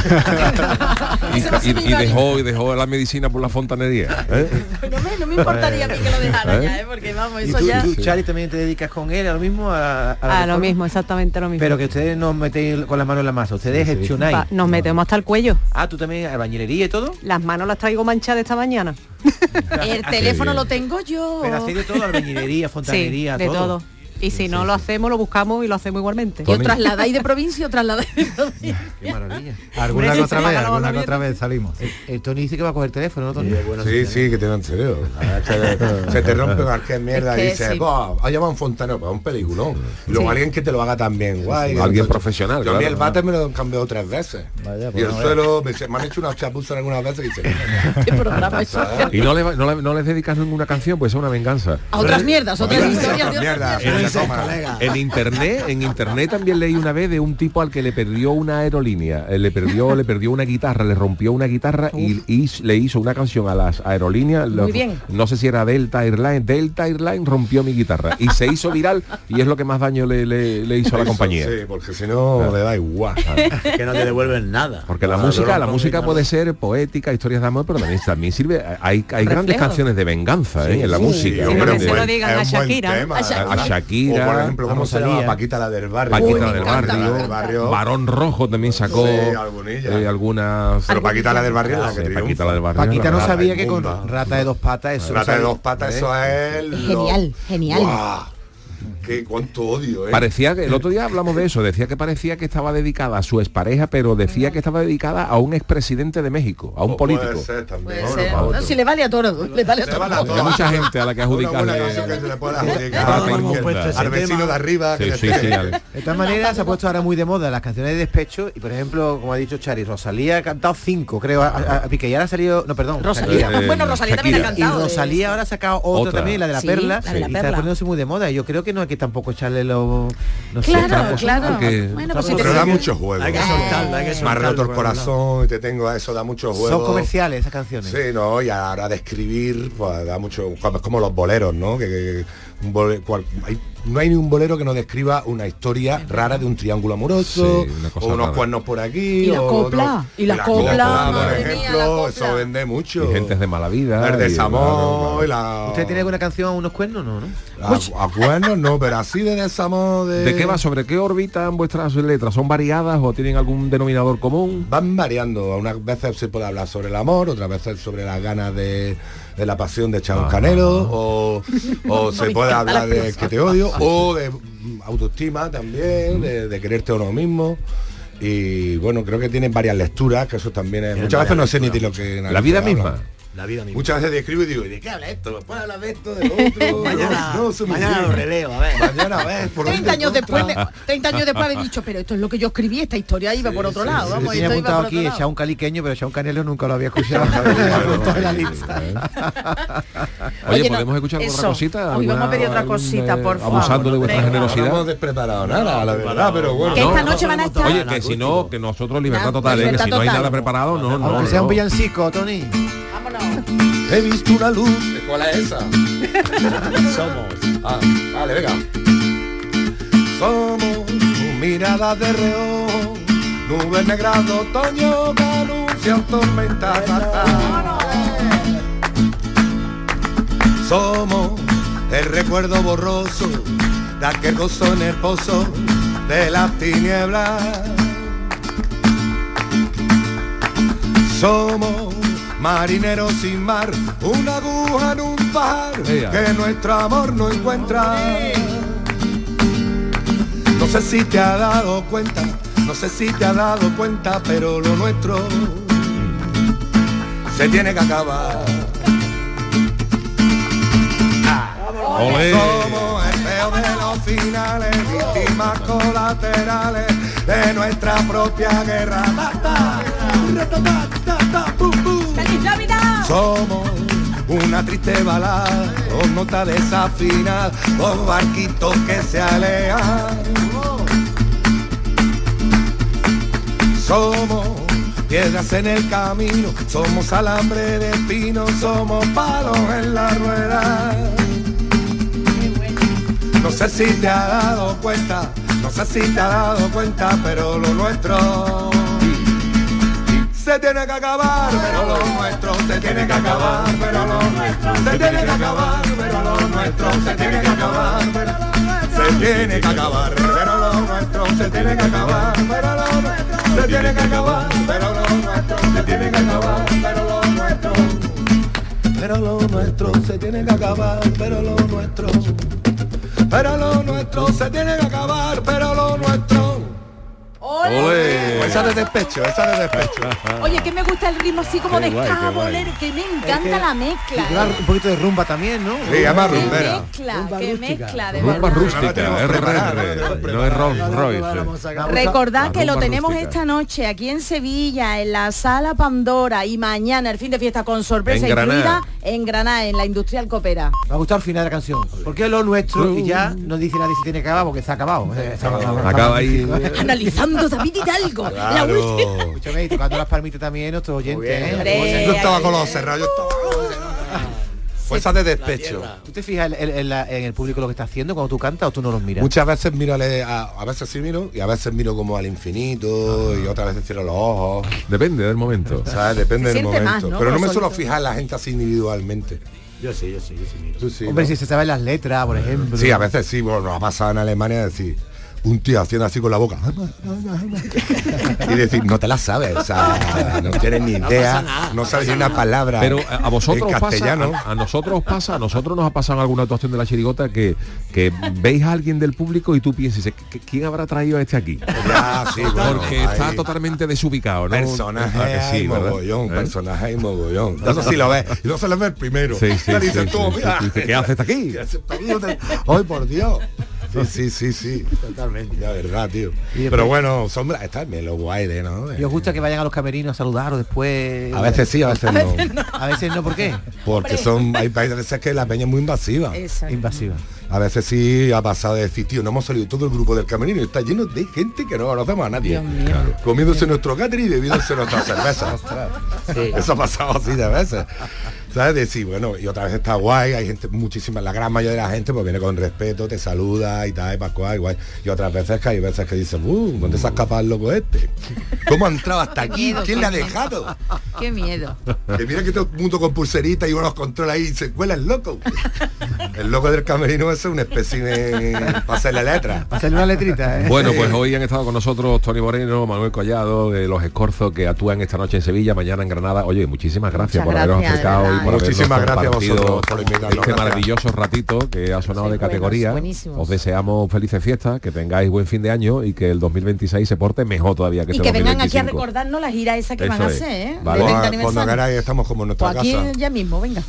y dejó la medicina por la fontanería. No me importaría a mí que lo dejara ya, porque vamos, eso ya... ¿Tú, Chari, también te dedicas con él a lo mismo? A lo mismo, exactamente lo mismo. Pero que ustedes no metéis con las manos en la masa, ustedes gestionáis. Nos metemos hasta el cuello. Ah, ¿tú también albañilería y todo? Las manos las traigo manchadas esta mañana. El teléfono lo tengo yo. Pero hacéis de todo, albañilería, fontanería, sí, de todo. Y si no lo hacemos, lo buscamos y lo hacemos igualmente. ¿Y os trasladáis de provincia o trasladáis de provincia? Qué maravilla. Alguna que otra vez salimos. El Tony dice que va a coger el teléfono, ¿no, Tony? Sí, que tiene en serio. Se te rompe cualquier mierda y dices, ha llamado un fontanero para un peliculón. Y luego alguien que te lo haga también guay. Alguien profesional. Yo el váter me lo han cambiado 3 veces. Y el suelo, me han hecho una chapuzas algunas veces y dice, ¿qué programa eso? Y no les dedicas ninguna canción, pues es una venganza. A otras mierdas, otras historias de otras mierdas. En internet también leí una vez de un tipo al que le perdió una aerolínea, le perdió una guitarra, le rompió una guitarra y le hizo una canción a las aerolíneas. Muy bien. No sé si era Delta Airlines rompió mi guitarra y se hizo viral y es lo que más daño le hizo a la compañía. Sí, porque si no le da igual. Es que no te devuelven nada. Porque la música puede ser poética, historias de amor, pero también sirve. Hay grandes canciones de venganza en la música. Que se lo digan a Shakira. A Shakira. Por ejemplo, ¿cómo se llama? Paquita la del barrio. Paquita del barrio. Barón Rojo también sacó algunas. Pero Paquita la del barrio es la que triunfa. Paquita la del barrio. Paquita no sabía que con Rata de 2 patas eso. Rata de 2 patas, eso es genial. ¡Wow! Qué cuánto odio, Parecía que el otro día hablamos de eso, decía que parecía que estaba dedicada a su expareja, pero decía que estaba dedicada a un expresidente de México, a un político. Puede ser también. No, si le vale a todo, le vale a todo. Hay mucha gente a la que adjudicarle al vecino de arriba. Sí. De todas maneras se ha puesto ahora muy de moda las canciones de despecho y por ejemplo, como ha dicho Chari, Rosalía ha cantado 5, creo, a Piqué, y ahora ha salido, no, perdón, Rosalía. Bueno, Rosalía también ha cantado. Y Rosalía ahora ha sacado otra también, la de la Perla, y está poniéndose muy de moda y yo creo que no hay que tampoco echarle lo... No claro. Bueno, pues pero da mucho juego. Hay que soltarla, Me ha roto el corazón y te tengo a eso, da mucho juego. Son comerciales esas canciones. Sí, no, y ahora de escribir, pues da mucho... Es como los boleros, ¿no? No hay ni un bolero que no describa una historia rara de un triángulo amoroso, o unos cuernos por aquí. Y la copla, por ejemplo, eso vende mucho. Y gentes de mala vida. El desamor. ¿Usted tiene alguna canción a unos cuernos? No. A cuernos no, pero así de desamor. ¿De qué va? ¿Sobre qué orbitan vuestras letras? ¿Son variadas o tienen algún denominador común? Van variando. Unas veces se puede hablar sobre el amor, otras veces sobre las ganas de la pasión de echar un canelo, o se puede hablar de que te odio, o de autoestima también, de quererte a uno mismo. Y bueno, creo que tienen varias lecturas, que eso también es... Muchas veces no sé ni de lo que... La vida misma. La vida misma. Muchas veces escribo y digo, ¿y de qué habla esto? ¿Puedes hablar de esto, de otro? mañana lo releo, a ver. Mañana a ver. 30 años después he dicho, pero esto es lo que yo escribí, esta historia iba por otro lado. Vamos, he apuntado aquí, echar un caliqueño, pero echar un canelo nunca lo había escuchado. Oye, ¿podemos escuchar otra cosita? Hoy vamos a pedir otra cosita, por favor. Abusando de vuestra generosidad. No hemos despreparado nada, la verdad, pero bueno. Que esta noche van a estar... Oye, que si no, que nosotros libertad total, que si no hay nada preparado, no. Aunque sea un villancico, Tony. Vámonos. He visto una luz. ¿Cuál es esa? Somos. Vale, venga. Somos miradas de reojo, nubes negras de otoño que anuncian tormentas. Somos el recuerdo borroso de aquel gozo en el pozo de las tinieblas. Somos marineros sin mar, una aguja en un pajar que nuestro amor no encuentra. No sé si te has dado cuenta, pero lo nuestro se tiene que acabar. Somos el peor de los finales, víctimas colaterales de nuestra propia guerra. Somos una triste balada con nota desafinada, con barquitos que se alejan. Somos piedras en el camino, somos alambre de pino, somos palos en la rueda. No sé si te has dado cuenta, no sé si te has dado cuenta, pero lo nuestro se tiene que acabar, pero lo nuestro se tiene que acabar, pero lo nuestro se tiene que acabar, pero lo nuestro se tiene que acabar, pero se tiene que acabar, pero lo nuestro se tiene que acabar, pero lo nuestro se tiene que acabar, pero lo nuestro se tiene que acabar, pero lo nuestro, pero lo nuestro se tiene que acabar, pero lo nuestro, pero lo nuestro se tiene que acabar, pero lo nuestro. ¡Ole! Esa de despecho, esa de despecho. Oye, que me gusta el ritmo así como de ska bolero, que me encanta la mezcla. Un poquito de rumba también, ¿no? Sí, además rumbera. Qué mezcla, de rumba verdad. rústica, RR, no es Rolls Royce. Recordad que lo tenemos esta noche aquí en Sevilla, en la Sala Pandora, y mañana el fin de fiesta con sorpresa incluida en Granada, en la Industrial Copera. Me ha gustado el final de la canción, porque es lo nuestro y ya no dice nadie si tiene que acabar porque se ha acabado. Acaba ahí analizando David Hidalgo, la última. Escúchame, tocando las palmitas también nuestros oyentes. Yo estaba con los cerrados, yo estaba. Fuerza de despecho. ¿Tú te fijas en el público lo que está haciendo cuando tú cantas o tú no los miras? Muchas veces mírale, a veces sí miro y a veces miro como al infinito y otras veces cierro los ojos. Depende del momento. ¿Sabes? Depende del momento. Más, ¿no? Pero no me suelo fijar en la gente así individualmente. Yo sí miro. Tú sí, hombre, ¿no? si se saben las letras, por ejemplo. Sí, a veces sí, bueno, nos ha pasado en Alemania decir un tío haciendo así con la boca y decir, no te la sabes, o sea, no tienes ni idea, no sabes ni una palabra. Pero a vosotros en castellano. pasa, a nosotros nos ha pasado en alguna actuación de la chirigota que veis a alguien del público y tú piensas, ¿quién habrá traído a este aquí? Ya, sí, bueno, porque está totalmente desubicado, ¿no? Personaje sí, mogollón, personaje y mogollón. Eso sí lo ves, y no se lo ve el primero. Sí, ¿qué haces aquí? ¡Ay, por Dios! Sí. Totalmente. La verdad, tío. Pero bueno, sombra, está bien lo guay de, ¿no? ¿Y os gusta que vayan a los camerinos a saludar o después? A veces sí, a veces no. A veces no, ¿por qué? Porque hay veces que la peña es muy invasiva. Exacto. Invasiva. A veces sí ha pasado de decir, tío, no hemos salido todo el grupo del camerino y está lleno de gente que no conocemos a nadie. Claro. Comiéndose nuestro catering y bebiéndose nuestras cervezas. Sí. Eso ha pasado así de veces. ¿Sabes? Decir, bueno, y otra vez está guay, hay gente, muchísima, la gran mayoría de la gente pues viene con respeto, te saluda y tal, y pascual, guay. Y otras veces que hay veces que dicen, ¿dónde se ha escapado el loco este? ¿Cómo ha entrado hasta aquí? ¿Quién le ha dejado? Qué miedo. Que mira que todo el mundo con pulserita y uno los controla ahí y se cuela el loco. El loco del camerino es un espécimen para hacerle letra. Para hacerle una letrita, ¿eh? Bueno, pues hoy han estado con nosotros Tony Moreno, Manuel Collado, de Los Escorzos, que actúan esta noche en Sevilla, mañana en Granada. Oye, muchísimas gracias por habernos acercado y por muchísimas gracias a vosotros por invitarnos. Este maravilloso ratito que ha sonado de categoría. Os deseamos felices fiestas, que tengáis buen fin de año y que el 2026 se porte mejor todavía que y este que 2025. vengan aquí a recordarnos la gira esa que van a hacer, ¿eh? Vale. Cuando queráis estamos como en nuestra aquí casa. Ya mismo, venga.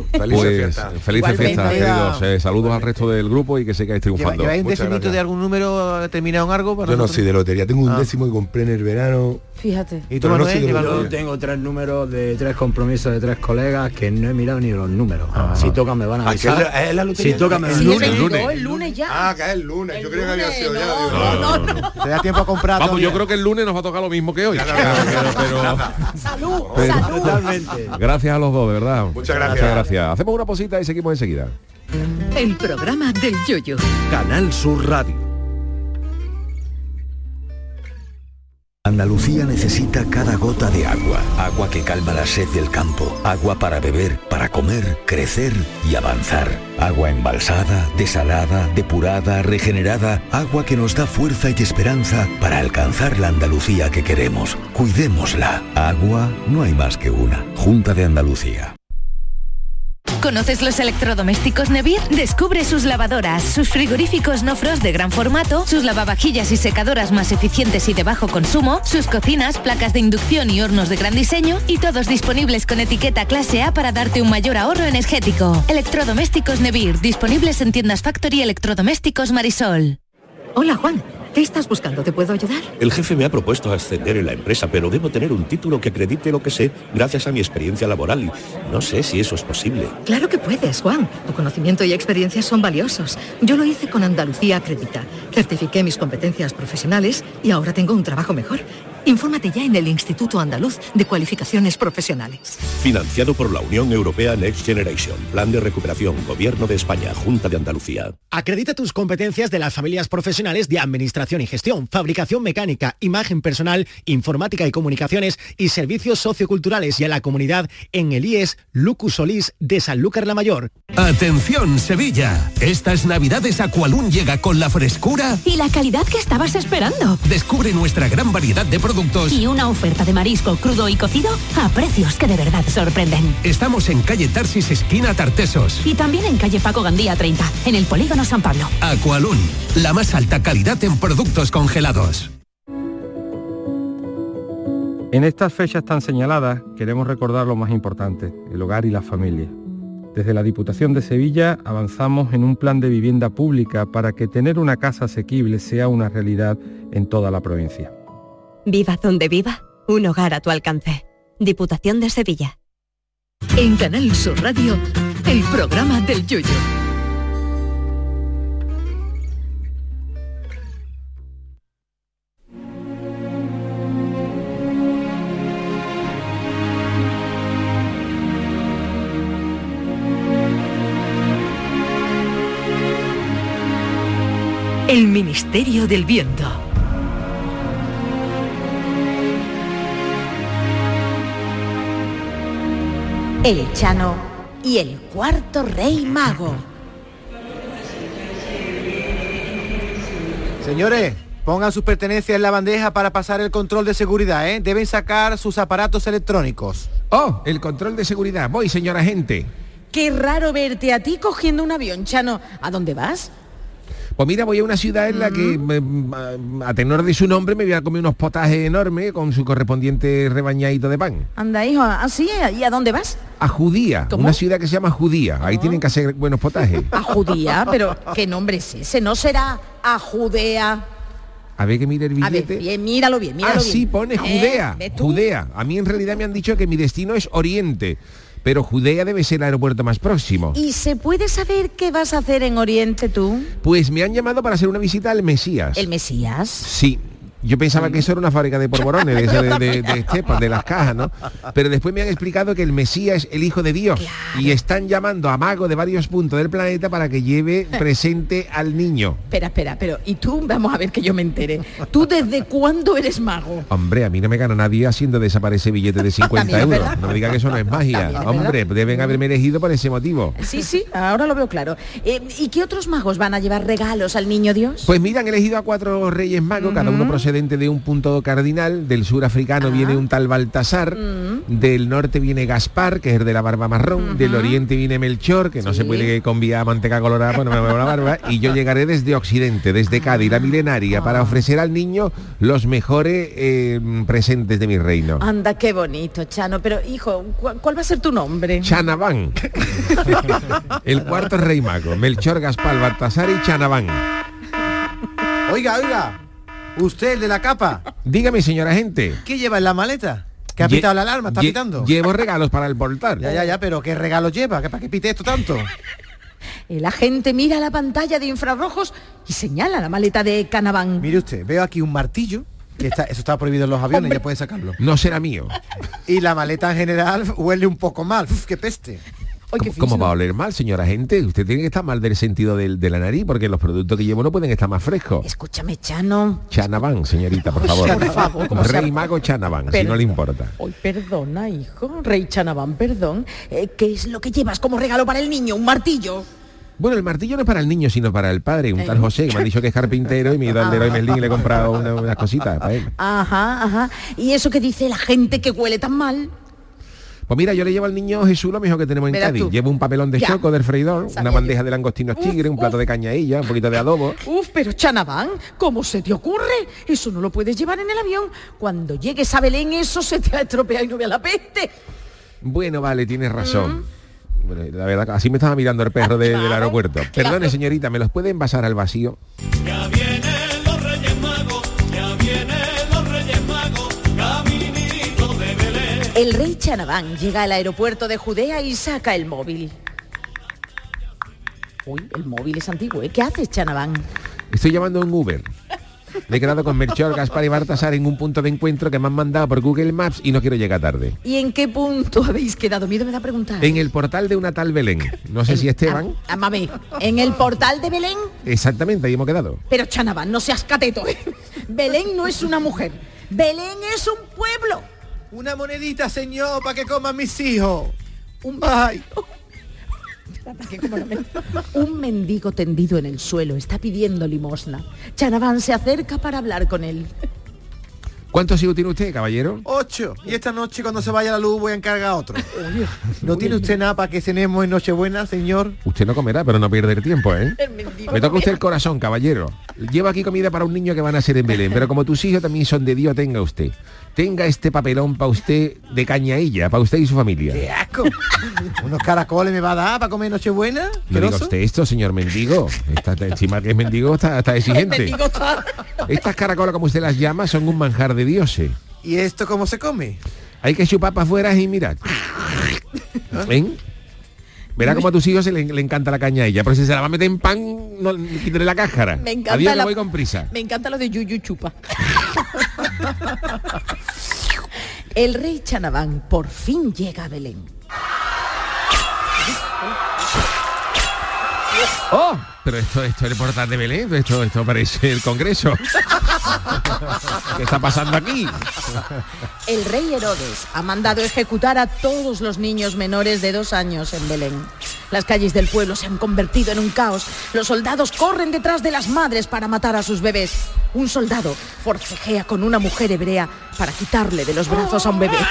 Felices fiestas, queridos. Saludos al resto del grupo y que sigáis triunfando. ¿Lleváis un decimito de algún número terminado en algo? Yo no soy de lotería, tengo un décimo que compré en el verano. Fíjate. ¿Y tú, Manuel? Yo tengo 3 números de 3 compromisos de 3 colegas que no he mirado ni los números. Si tocan me van a avisar. ¿Es la lotería? Si tocan me el lunes ya. Ah, que es el lunes. Yo creo que había sido ya. No. Te da tiempo a comprar. Vamos, yo creo que el lunes nos va a tocar lo mismo que hoy. Salud. Totalmente. Gracias a los dos, de verdad. Muchas gracias. Hacemos una posita y seguimos enseguida. El programa del Yoyo. Canal Sur Radio. Andalucía necesita cada gota de agua. Agua que calma la sed del campo. Agua para beber, para comer, crecer y avanzar. Agua embalsada, desalada, depurada, regenerada. Agua que nos da fuerza y esperanza para alcanzar la Andalucía que queremos. Cuidémosla. Agua no hay más que una. Junta de Andalucía. ¿Conoces los electrodomésticos Nevir? Descubre sus lavadoras, sus frigoríficos no frost de gran formato, sus lavavajillas y secadoras más eficientes y de bajo consumo, sus cocinas, placas de inducción y hornos de gran diseño, y todos disponibles con etiqueta clase A para darte un mayor ahorro energético. Electrodomésticos Nevir, disponibles en tiendas Factory Electrodomésticos Marisol. Hola, Juan. ¿Qué estás buscando? ¿Te puedo ayudar? El jefe me ha propuesto ascender en la empresa, pero debo tener un título que acredite lo que sé gracias a mi experiencia laboral y no sé si eso es posible. Claro que puedes, Juan. Tu conocimiento y experiencia son valiosos. Yo lo hice con Andalucía Acredita. Certifiqué mis competencias profesionales y ahora tengo un trabajo mejor. Infórmate ya en el Instituto Andaluz de Cualificaciones Profesionales. Financiado por la Unión Europea Next Generation. Plan de recuperación. Gobierno de España. Junta de Andalucía. Acredita tus competencias de las familias profesionales de Administración y Gestión, Fabricación Mecánica, Imagen Personal, Informática y Comunicaciones y Servicios Socioculturales y a la comunidad en el IES Lucus Solís de Sanlúcar la Mayor. ¡Atención, Sevilla! Estas Navidades Aqualun llega con la frescura y la calidad que estabas esperando. Descubre nuestra gran variedad de productos y una oferta de marisco crudo y cocido a precios que de verdad sorprenden. Estamos en calle Tarsis, esquina Tartesos. Y también en calle Paco Gandía 30, en el Polígono San Pablo. Aqualun, la más alta calidad en productos congelados. En estas fechas tan señaladas queremos recordar lo más importante, el hogar y la familia. Desde la Diputación de Sevilla avanzamos en un plan de vivienda pública para que tener una casa asequible sea una realidad en toda la provincia. Viva donde viva, un hogar a tu alcance. Diputación de Sevilla. En Canal Sur Radio, el programa del Yuyu. El Ministerio del Viento. El Chano y el cuarto rey mago. Señores, pongan sus pertenencias en la bandeja para pasar el control de seguridad, ¿eh? Deben sacar sus aparatos electrónicos. ¡Oh! El control de seguridad. Voy, señora agente. Qué raro verte a ti cogiendo un avión, Chano. ¿A dónde vas? Pues mira, voy a una ciudad en la que, a tenor de su nombre, me voy a comer unos potajes enormes con su correspondiente rebañadito de pan. Anda, hijo, ¿así? ¿Y a dónde vas? A Judía, ¿Cómo? Una ciudad que se llama Judía. Ahí tienen que hacer buenos potajes. ¿A Judía? Pero, ¿qué nombre es ese? ¿No será a Judea? A ver que mire el billete. A ver, bien, míralo bien, míralo bien. Sí, pone Judea. Judea. A mí en realidad me han dicho que mi destino es Oriente. Pero Judea debe ser el aeropuerto más próximo. ¿Y se puede saber qué vas a hacer en Oriente tú? Pues me han llamado para hacer una visita al Mesías. ¿El Mesías? Sí. Yo pensaba que eso era una fábrica de polvorones, de estepas, de las cajas, ¿no? Pero después me han explicado que el Mesías es el Hijo de Dios. Claro. Y están llamando a magos de varios puntos del planeta para que lleve presente al niño. Espera, pero ¿y tú? Vamos a ver que yo me entere. ¿Tú desde cuándo eres mago? Hombre, a mí no me gana nadie haciendo desaparecer billetes de 50 euros. No me diga que eso no es magia. Hombre, deben haberme elegido por ese motivo. Sí, ahora lo veo claro. ¿Y qué otros magos van a llevar regalos al niño Dios? Pues mira, han elegido a 4 reyes magos, cada uno procedente de un punto cardinal. Del sur africano viene un tal Baltasar, del norte viene Gaspar, que es el de la barba marrón, del oriente viene Melchor, que no se puede conviar manteca colorada, pues no me veo la barba, y yo llegaré desde occidente, desde Cádiz, la milenaria, para ofrecer al niño los mejores presentes de mi reino. Anda, qué bonito, Chano, pero hijo, ¿cuál va a ser tu nombre? Chanaván. El cuarto rey mago, Melchor, Gaspar, Baltasar y Chanaván. Oiga, usted, el de la capa. Dígame, señora agente. ¿Qué lleva en la maleta? ¿Qué ha pitado la alarma? ¿Está pitando? Llevo regalos para el portal. Ya, pero ¿qué regalos lleva? ¿Para qué pite esto tanto? El agente mira la pantalla de infrarrojos y señala la maleta de Canaván. Mire usted, veo aquí un martillo. Eso está prohibido en los aviones. ¡Hombre! Ya puede sacarlo. No será mío. Y la maleta en general huele un poco mal. Uf, ¡qué peste! ¿Cómo va a oler mal, señora agente? Usted tiene que estar mal del sentido de la nariz, porque los productos que llevo no pueden estar más frescos. Escúchame, Chano. Chanaván, señorita, por favor. Por favor. Rey mago Chanaván, si no le importa. Hoy perdona, hijo. Rey Chanaván, perdón. ¿Qué es lo que llevas como regalo para el niño? ¿Un martillo? Bueno, el martillo no es para el niño, sino para el padre, un tal José, que me ha dicho que es carpintero y me he ido al Leroy Merlin y le he comprado unas cositas para él. Ajá. ¿Y eso que dice la gente que huele tan mal? Pues mira, yo le llevo al niño Jesús lo mejor que tenemos en Cádiz. Llevo un papelón de choco del freidor, una bandeja de langostinos tigre, un plato de cañailla, un poquito de adobo. Pero Chanaván, ¿cómo se te ocurre? Eso no lo puedes llevar en el avión. Cuando llegues a Belén eso se te ha estropeado y no vea la peste. Bueno, vale, tienes razón. Bueno, la verdad, así me estaba mirando el perro del aeropuerto. Claro. Perdone, señorita, ¿me los puede envasar al vacío? Ya vienen los Reyes Magos, ya vienen los Reyes Magos, caminito de Belén. El rey Chanaván llega al aeropuerto de Judea y saca el móvil. Uy, el móvil es antiguo, ¿eh? ¿Qué haces, Chanaván? Estoy llamando a un Uber. Me he quedado con Melchor, Gaspar y Baltasar en un punto de encuentro que me han mandado por Google Maps y no quiero llegar tarde. ¿Y en qué punto habéis quedado? Miedo me da a preguntar. En el portal de una tal Belén. No sé si Esteban. Mami, ¿en el portal de Belén? Exactamente, ahí hemos quedado. Pero Chanaván, no seas cateto. Belén no es una mujer. Belén es un pueblo. Una monedita, señor, para que coman mis hijos. Ay. Un mendigo tendido en el suelo está pidiendo limosna. Chanaván se acerca para hablar con él. ¿Cuántos hijos tiene usted, caballero? 8. Y esta noche cuando se vaya la luz voy a encargar otro. ¿No tiene usted nada para que cenemos en Nochebuena, señor? Usted no comerá, pero no pierde el tiempo, ¿eh? Me toca usted el corazón, caballero. Llevo aquí comida para un niño que van a ser en Belén, pero como tus hijos también son de Dios, tenga usted. Tenga este papelón para usted de cañailla, para usted y su familia. ¡Qué asco! ¿Unos caracoles me va a dar para comer Nochebuena? No diga usted esto, señor mendigo. Encima que es mendigo está exigente. Estas caracolas, como usted las llama, son un manjar de dioses. ¿Y esto cómo se come? Hay que chupar para afuera y mirad. ¿Ven? Verá como a tus hijos le encanta la cañailla, pero si se la va a meter en pan, no, quítale la cáscara. Me encanta. Adiós, que voy con prisa. Me encanta lo de Yuyu chupa. El rey Chanaván por fin llega a Belén. ¡Oh! Pero esto es el portal de Belén, esto parece el Congreso. ¿Qué está pasando aquí? El rey Herodes ha mandado ejecutar a todos los niños menores de 2 años en Belén. Las calles del pueblo se han convertido en un caos. Los soldados corren detrás de las madres para matar a sus bebés. Un soldado forcejea con una mujer hebrea para quitarle de los brazos a un bebé.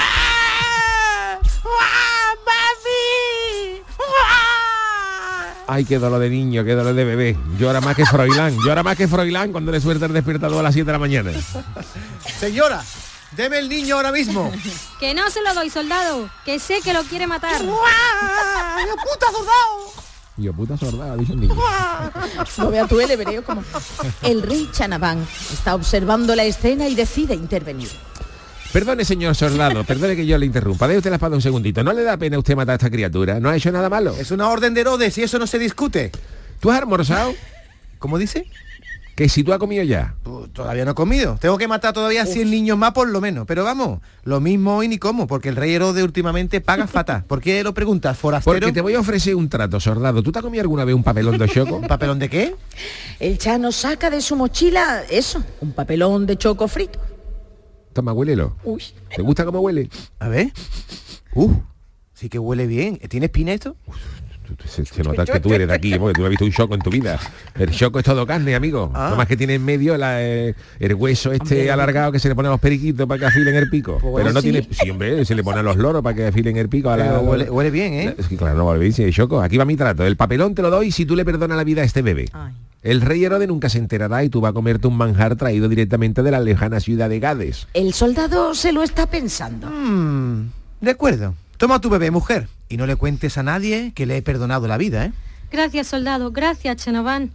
Ay, qué dolor de niño, qué dolor de bebé. Llora más que Froilán cuando le suelta el despertador a las 7 de la mañana. Señora, deme el niño ahora mismo. Que no se lo doy, soldado, que sé que lo quiere matar. ¡Yo puta soldado! Yo puta soldado, dice el niño. No vea tú el hebreo como... El rey Chanaván está observando la escena y decide intervenir. Perdone, señor soldado, perdone que yo le interrumpa. Dé usted la espada un segundito. ¿No le da pena a usted matar a esta criatura? ¿No ha hecho nada malo? Es una orden de Herodes y eso no se discute. ¿Tú has almorzado? ¿Cómo dice? Que si tú has comido ya. Todavía no he comido. Tengo que matar todavía 100 niños más por lo menos. Pero vamos, lo mismo hoy ni cómo, porque el rey Herodes últimamente paga fatal. ¿Por qué lo preguntas, forastero? Porque te voy a ofrecer un trato, soldado. ¿Tú te has comido alguna vez un papelón de choco? ¿Un papelón de qué? El Chano saca de su mochila eso, un papelón de choco frito. Toma, huélelo. Uy. ¿Te gusta cómo huele? A ver. Sí que huele bien. ¿Tiene espina esto? Se nota que tú eres de aquí, porque tú no has visto un choco en tu vida. El choco es todo carne, amigo. Lo más que tiene en medio el hueso alargado que se le pone a los periquitos para que afilen el pico. Pues pero no tiene... Sí, hombre, se le pone a los loros para que afilen el pico. Huele bien, ¿eh? Sí, claro, no huele bien, sí, choco. Aquí va mi trato. El papelón te lo doy si tú le perdonas la vida a este bebé. Ay. El rey Herodes nunca se enterará y tú vas a comerte un manjar traído directamente de la lejana ciudad de Gades. El soldado se lo está pensando. De acuerdo. Toma tu bebé, mujer. Y no le cuentes a nadie que le he perdonado la vida, ¿eh? Gracias, soldado. Gracias, Chanaván.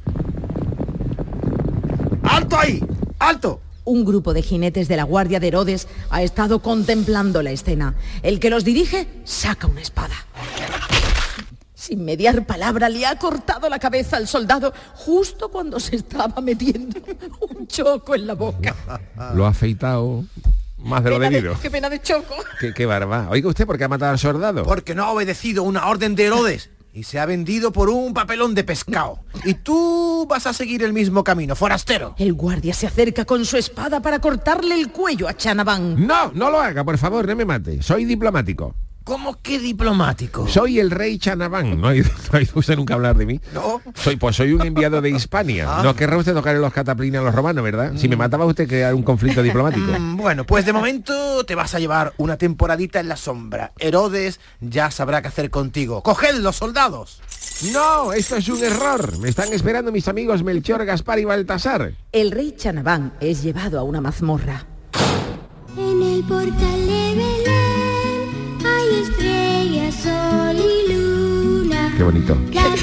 ¡Alto ahí! ¡Alto! Un grupo de jinetes de la guardia de Herodes ha estado contemplando la escena. El que los dirige saca una espada. Sin mediar palabra le ha cortado la cabeza al soldado justo cuando se estaba metiendo un choco en la boca. Lo ha afeitado más de lo debido. Qué pena de choco. Qué barba. Oiga usted, ¿por qué ha matado al soldado? Porque no ha obedecido una orden de Herodes y se ha vendido por un papelón de pescado. Y tú vas a seguir el mismo camino, forastero. El guardia se acerca con su espada para cortarle el cuello a Chanaván. No lo haga, por favor, no me mate. Soy diplomático. ¿Cómo que diplomático? Soy el rey Chanaván. ¿No ha ido usted nunca hablar de mí? No. Soy un enviado de Hispania. No querrá usted tocar en los cataplines a los romanos, ¿verdad? Si me mataba usted crear un conflicto diplomático. Bueno, pues de momento te vas a llevar una temporadita en la sombra. Herodes ya sabrá qué hacer contigo. ¡Coged los soldados! No, esto es un error. Me están esperando mis amigos Melchor, Gaspar y Baltasar. El rey Chanaván es llevado a una mazmorra. En el portal de Belén hay estrellas, sol y luna. Qué bonito.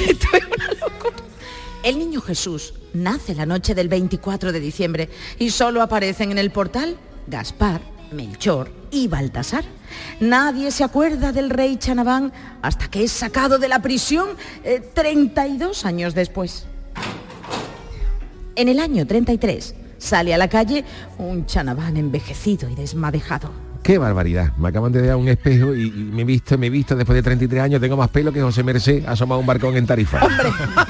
El niño Jesús nace la noche del 24 de diciembre y solo aparecen en el portal Gaspar, Melchor y Baltasar. Nadie se acuerda del rey Chanaván hasta que es sacado de la prisión 32 años después. En el año 33 Sale a la calle un Chanabán envejecido y desmadejado. ¡Qué barbaridad! Me acaban de dar un espejo y me he visto después de 33 años, tengo más pelo que José Mercé asomado a un balcón en Tarifa. ¡Hombre!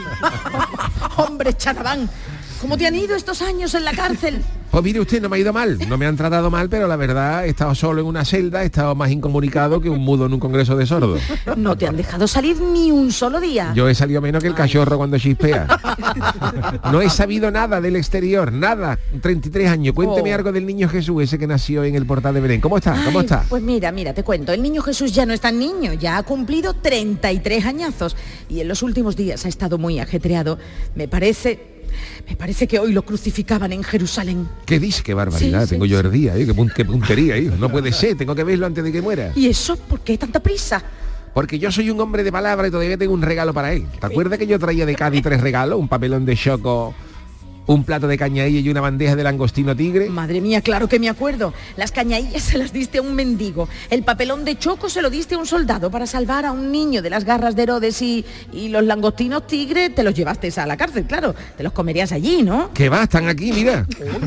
¡Hombre, Chanabán! ¿Cómo te han ido estos años en la cárcel? Pues mire usted, no me ha ido mal, no me han tratado mal, pero la verdad he estado solo en una celda, he estado más incomunicado que un mudo en un congreso de sordos. No te han dejado salir ni un solo día. Yo he salido menos que el cachorro cuando chispea. No he sabido nada del exterior, nada. 33 años. Cuénteme algo del niño Jesús, ese que nació en el portal de Belén. ¿Cómo está? ¿Cómo está? Pues mira, te cuento. El niño Jesús ya no es tan niño, ya ha cumplido 33 años y en los últimos días ha estado muy ajetreado. Me parece que hoy lo crucificaban en Jerusalén. ¿Qué dice? Qué barbaridad, tengo yo el día, qué puntería, no puede ser, tengo que verlo antes de que muera. ¿Y eso por qué tanta prisa? Porque yo soy un hombre de palabra y todavía tengo un regalo para él. ¿Te acuerdas que yo traía de Cádiz 3 regalos? Un papelón de choco, un plato de cañailla y una bandeja de langostino tigre. Madre mía, claro que me acuerdo. Las cañaillas se las diste a un mendigo. El papelón de choco se lo diste a un soldado para salvar a un niño de las garras de Herodes y los langostinos tigre te los llevaste a la cárcel, claro. Te los comerías allí, ¿no? ¿Qué va? Están aquí, mira.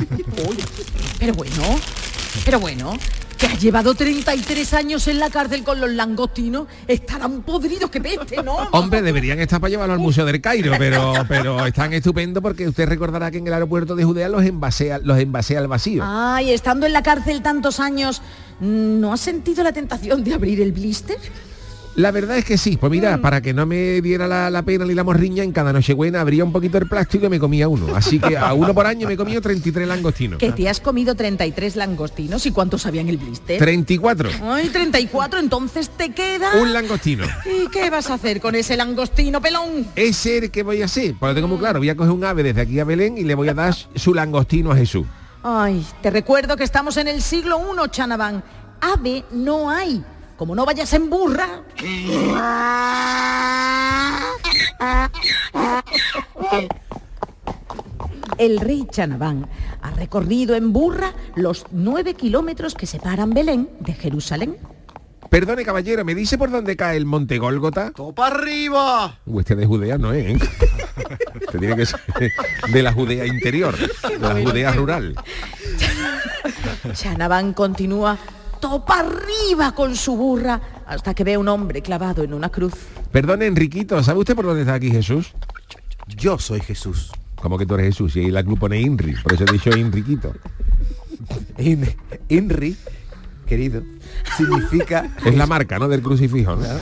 Pero bueno, que has llevado 33 años en la cárcel con los langostinos, estarán podridos que peste, ¿no? Hombre, deberían estar para llevarlo al Museo del Cairo, pero están estupendos porque usted recordará que en el aeropuerto de Judea los envasea al vacío. Ay, estando en la cárcel tantos años, ¿no has sentido la tentación de abrir el blister? La verdad es que sí, pues mira, para que no me diera la pena ni la morriña, en cada Nochebuena abría un poquito el plástico y me comía uno. Así que a uno por año me he comido 33 langostinos. ¿Que te has comido 33 langostinos? ¿Y cuántos había en el blister? 34. Ay, 34, entonces te queda... un langostino. ¿Y qué vas a hacer con ese langostino, pelón? Ese el que voy a hacer, pues lo tengo muy claro. Voy a coger un ave desde aquí a Belén y le voy a dar su langostino a Jesús. Ay, te recuerdo que estamos en el siglo I, Chanabán. Ave no hay. Como no vayas en burra. El rey Chanabán ha recorrido en burra los 9 kilómetros que separan Belén de Jerusalén. Perdone, caballero, ¿me dice por dónde cae el monte Gólgota? ¡Topa arriba! Usted de Judea no es, ¿eh? Usted tiene que ser de la Judea interior, de la Judea rural. Chanabán continúa topa arriba con su burra hasta que ve a un hombre clavado en una cruz. Perdone, Enriquito, ¿sabe usted por dónde está aquí Jesús? Yo soy Jesús. ¿Cómo que tú eres Jesús? Y ahí la club pone Inri, por eso he dicho Enriquito. Inri, querido, significa... Es la marca, ¿no? Del crucifijo, ¿no?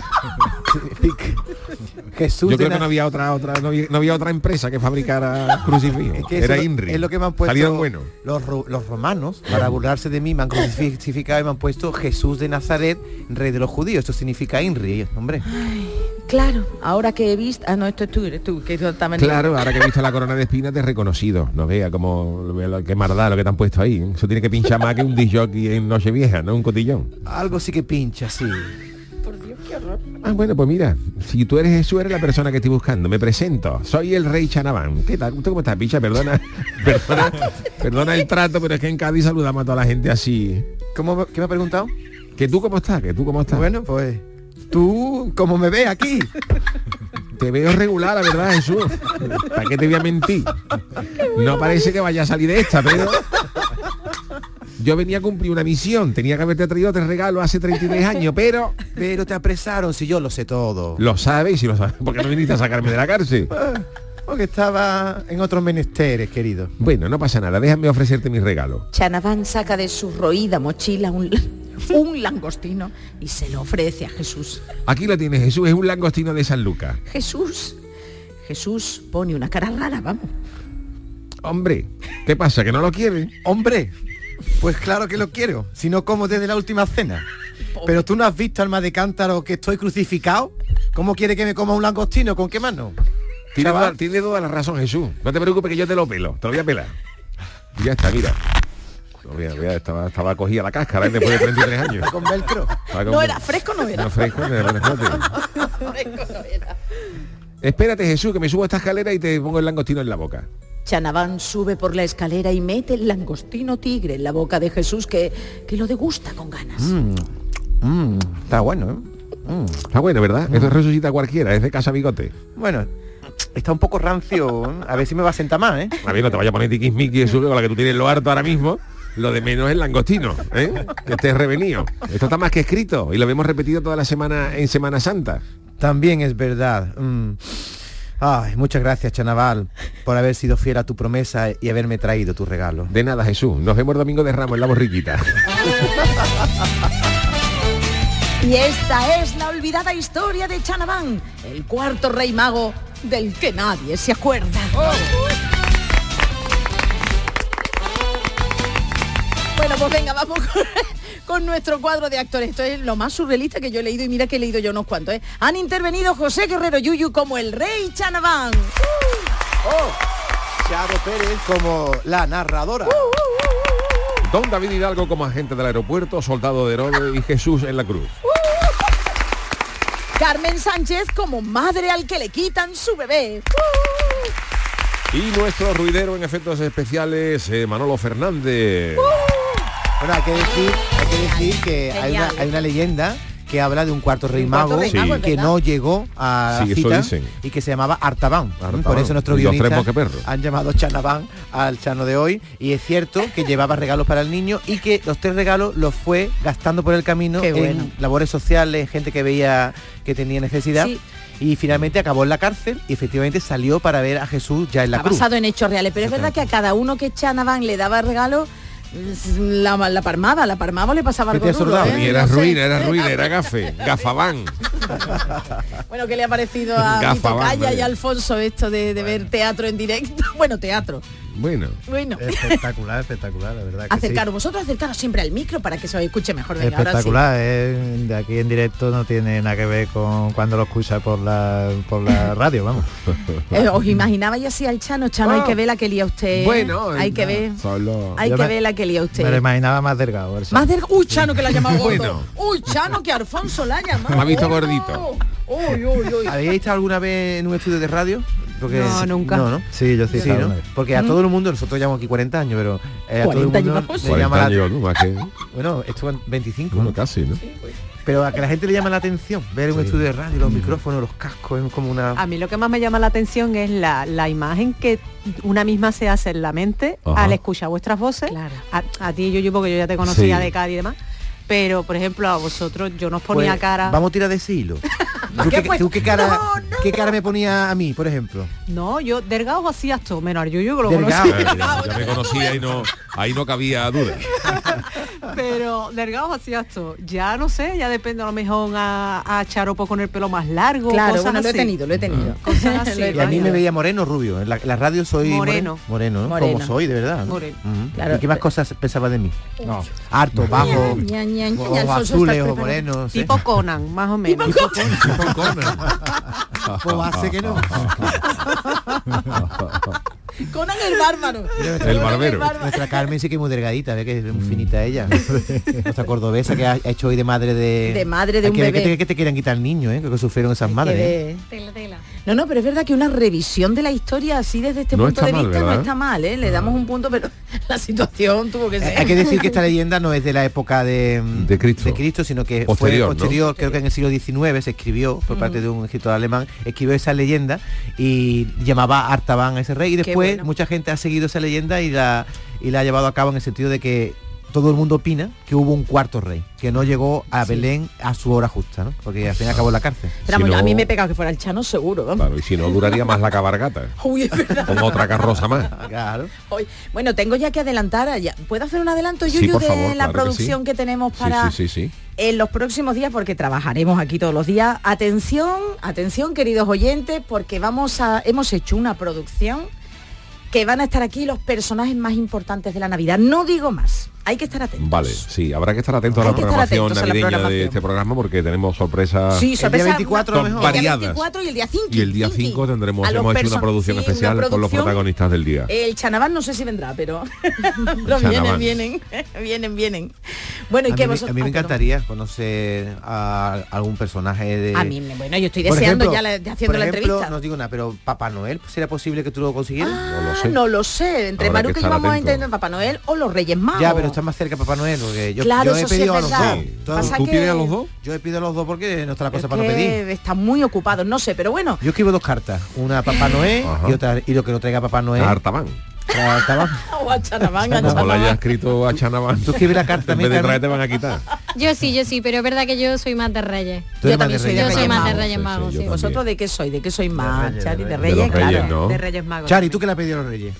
Jesús. Yo creo que no había otra empresa que fabricara crucifijos. Es que era Inri. Es lo que me han puesto. Salieron buenos. Los romanos, para burlarse de mí, me han crucificado y me han puesto Jesús de Nazaret, rey de los judíos. Esto significa Inri, hombre. Ay, claro, ahora que he visto... Ah, no, esto eres tú, que totalmente... Claro, ahora que he visto la corona de espinas te he reconocido. No vea como qué maldad lo que te han puesto ahí. Eso tiene que pinchar más que un disc jockey en Nochevieja, ¿no? Un cotillón. Algo sí que pincha, sí. Por Dios, qué horror. Ah, bueno, pues mira, si tú eres Jesús, eres la persona que estoy buscando. Me presento, soy el rey Chanabán. ¿Qué tal? ¿Usted cómo está, picha? Perdona el trato, pero es que en Cádiz saludamos a toda la gente así. ¿Qué me ha preguntado? ¿Que tú cómo estás? Bueno, pues tú, ¿cómo me ves aquí? Te veo regular, la verdad, Jesús. ¿Para qué te voy a mentir? No parece que vaya a salir de esta, pero... Yo venía a cumplir una misión, tenía que haberte traído 3 regalos hace 33 años, pero... Pero te apresaron, si yo lo sé todo. Lo sabes, y si lo sabes, ¿por qué no viniste a sacarme de la cárcel? Porque estaba en otros menesteres, querido. Bueno, no pasa nada, déjame ofrecerte mi regalo. Chanabán saca de su roída mochila un langostino y se lo ofrece a Jesús. Aquí lo tienes, Jesús, es un langostino de San Lucas. Jesús pone una cara rara, vamos. Hombre, ¿qué pasa, que no lo quiere? Hombre, pues claro que lo quiero, si no como desde la última cena. Pero tú no has visto, alma de cántaro, que estoy crucificado. ¿Cómo quiere que me coma un langostino? ¿Con qué mano? Tiene toda la razón, Jesús. No te preocupes que yo te lo pelo, te lo voy a pelar. Y ya está, mira. Estaba cogida la cáscara después de 33 años. Con velcro. No era fresco, no era. No fresco, no era. Espérate, Jesús, que me subo a esta escalera y te pongo el langostino en la boca. Chanabán sube por la escalera y mete el langostino tigre en la boca de Jesús, que lo degusta con ganas. Está bueno, ¿eh? Está bueno, ¿verdad? Esto resucita a cualquiera, es de Casa Bigote. Bueno, está un poco rancio. A ver si me va a sentar más, ¿eh? A ver, no te vaya a poner tiquismiqui, eso con la que tú tienes lo harto ahora mismo. Lo de menos es el langostino, ¿eh? Que estés revenido. Esto está más que escrito y lo hemos repetido toda la semana en Semana Santa. También es verdad. Ay, muchas gracias, Chanaval, por haber sido fiel a tu promesa y haberme traído tu regalo. De nada, Jesús. Nos vemos el domingo de Ramos en la borriquita. Y esta es la olvidada historia de Chanaván, el cuarto rey mago del que nadie se acuerda. Bueno, pues venga, vamos con nuestro cuadro de actores. Esto es lo más surrealista que yo he leído y mira que he leído yo unos cuantos. Han intervenido José Guerrero Yuyu como el rey Chanaván. Charo Pérez como la narradora. Don David Hidalgo como agente del aeropuerto, soldado de Herodes y Jesús en la cruz. Carmen Sánchez como madre al que le quitan su bebé. Y nuestro ruidero en efectos especiales, Manolo Fernández. Bueno, hay que decir que hay una leyenda que habla de un cuarto rey mago que no llegó a la cita y que se llamaba Artaban. Por eso nuestros guionistas han llamado Chanaván al Chano de hoy. Y es cierto que llevaba regalos para el niño y que los 3 regalos los fue gastando por el camino en labores sociales, gente que veía que tenía necesidad. Sí. Y finalmente acabó en la cárcel y efectivamente salió para ver a Jesús ya en la cruz. Basado en hechos reales, pero es verdad que a cada uno que Chanaván le daba regalo, la parmaba le pasaba algo rudo, ¿eh? Y era ruina, era gafabán. Bueno, ¿qué le ha parecido a Vito Calla y a Alfonso esto de ver teatro en directo? Bueno, teatro. Bueno. Espectacular, la verdad que vosotros acercaros siempre al micro para que se os escuche mejor. Venga, espectacular, de aquí en directo no tiene nada que ver con cuando lo escucha por la radio, vamos. ¿Os imaginabais así al Chano? Hay que ver la que lía usted. Bueno, hay que ver la que lía usted. Me lo imaginaba más delgado. Más delgado. Uy, Chano, que la ha llamado gordo. Uy, Chano, que Alfonso la ha llamado. Me ha visto gordito. ¿Habéis estado alguna vez en un estudio de radio? Porque no, nunca. No. Sí, yo sí. ¿no? Porque a todo el mundo, nosotros llevamos aquí 40 años, pero a todo el mundo le llama la atención. Bueno, esto en 25. Bueno, casi, ¿no? Sí, pues. Pero a que la gente le llama la atención ver un estudio de radio, los micrófonos, los cascos, es como una... A mí lo que más me llama la atención es la imagen que una misma se hace en la mente al escuchar vuestras voces. Claro. A ti, yo porque yo ya te conocía de Cádiz y demás. Pero, por ejemplo, a vosotros yo nos ponía cara... Vamos a tirar de ese hilo. ¿Tú qué cara me ponía a mí, por ejemplo? No, yo delgado hacías todo, menos al Yuyu que lo conocía. Ya me conocía y ahí no cabía duda. Pero delgado hacías todo. Ya no sé, ya depende a lo mejor a Charopo con el pelo más largo. Claro, bueno, lo he tenido. Cosas así. Y a mí me veía moreno, rubio. En la radio soy moreno, ¿no? Como soy, de verdad, ¿no? Moreno. Claro. ¿Y qué más cosas pensaba de mí? No. Harto, bajo, ojos azules, ojos morenos. Tipo Conan, más o menos. Tipo Conan. Pues hace que no. Conan el bárbaro. El barbero. Nuestra Carmen sí que es muy delgadita, ve que es muy finita ella. Nuestra cordobesa que ha hecho hoy de madre de un bebé. Que te quieren quitar el niño, que sufrieron esas madres. Tela. No, pero es verdad que una revisión de la historia así desde este punto de vista no está mal, ¿eh? Le damos un punto, pero la situación tuvo que ser. Hay que decir que esta leyenda no es de la época de Cristo, sino que fue posterior, ¿no? Creo que en el siglo XIX se escribió por parte de un escritor alemán, escribió esa leyenda y llamaba Artaban a ese rey y después mucha gente ha seguido esa leyenda y la ha llevado a cabo en el sentido de que todo el mundo opina que hubo un cuarto rey, que no llegó a Belén a su hora justa, ¿no? Porque al fin acabó en la cárcel. Pero a mí me he pegado que fuera el Chano seguro, ¿no? Claro, y si no duraría más la cabargata. Uy, es verdad. Con otra carroza más. Claro. Bueno, tengo ya que adelantar. ¿Puedo hacer un adelanto, Yuyu, de la producción que tenemos para en los próximos días? Porque trabajaremos aquí todos los días. Atención, queridos oyentes, porque hemos hecho una producción que van a estar aquí los personajes más importantes de la Navidad. No digo más. Hay que estar atentos. Vale, sí, habrá que estar atentos a la programación navideña de este programa porque tenemos sorpresas. Sí, sorpresa. El día 24 mejor. Variadas. El día 24 y el día 5. Y el día 5 hemos hecho una producción especial con los protagonistas del día. El Chanaván no sé si vendrá, pero vienen. Bueno, ¿y qué vosotros? A mí me encantaría conocer a algún personaje de... A mí, bueno, yo estoy deseando haciendo la entrevista. No digo nada, pero Papá Noel, ¿sería posible que tú lo consiguieras? No lo sé. Entre Maruca y yo vamos a intentar Papá Noel o los Reyes Magos. Ya, pero está más cerca Papá Noel, porque yo he pedido a los dos. ¿Tú pides a los dos? Yo he pedido a los dos porque no está la cosa para no pedir. Están muy ocupados, no sé, pero bueno. Yo escribo 2 cartas, una a Papá Noel y otra, y lo que lo traiga Papá Noel. Artaban. O a Chanabán, no la haya escrito a Chanabán. Tú escribes la carta también. En vez de traer te van a quitar. Yo sí, pero es verdad que yo soy más de Reyes. Yo también soy más de Reyes Magos. Sí. ¿Vosotros de qué sois? ¿De qué sois más? Chari, de Reyes, claro. ¿No? De Reyes Magos. Chari, ¿tú qué le has pedido a los Reyes?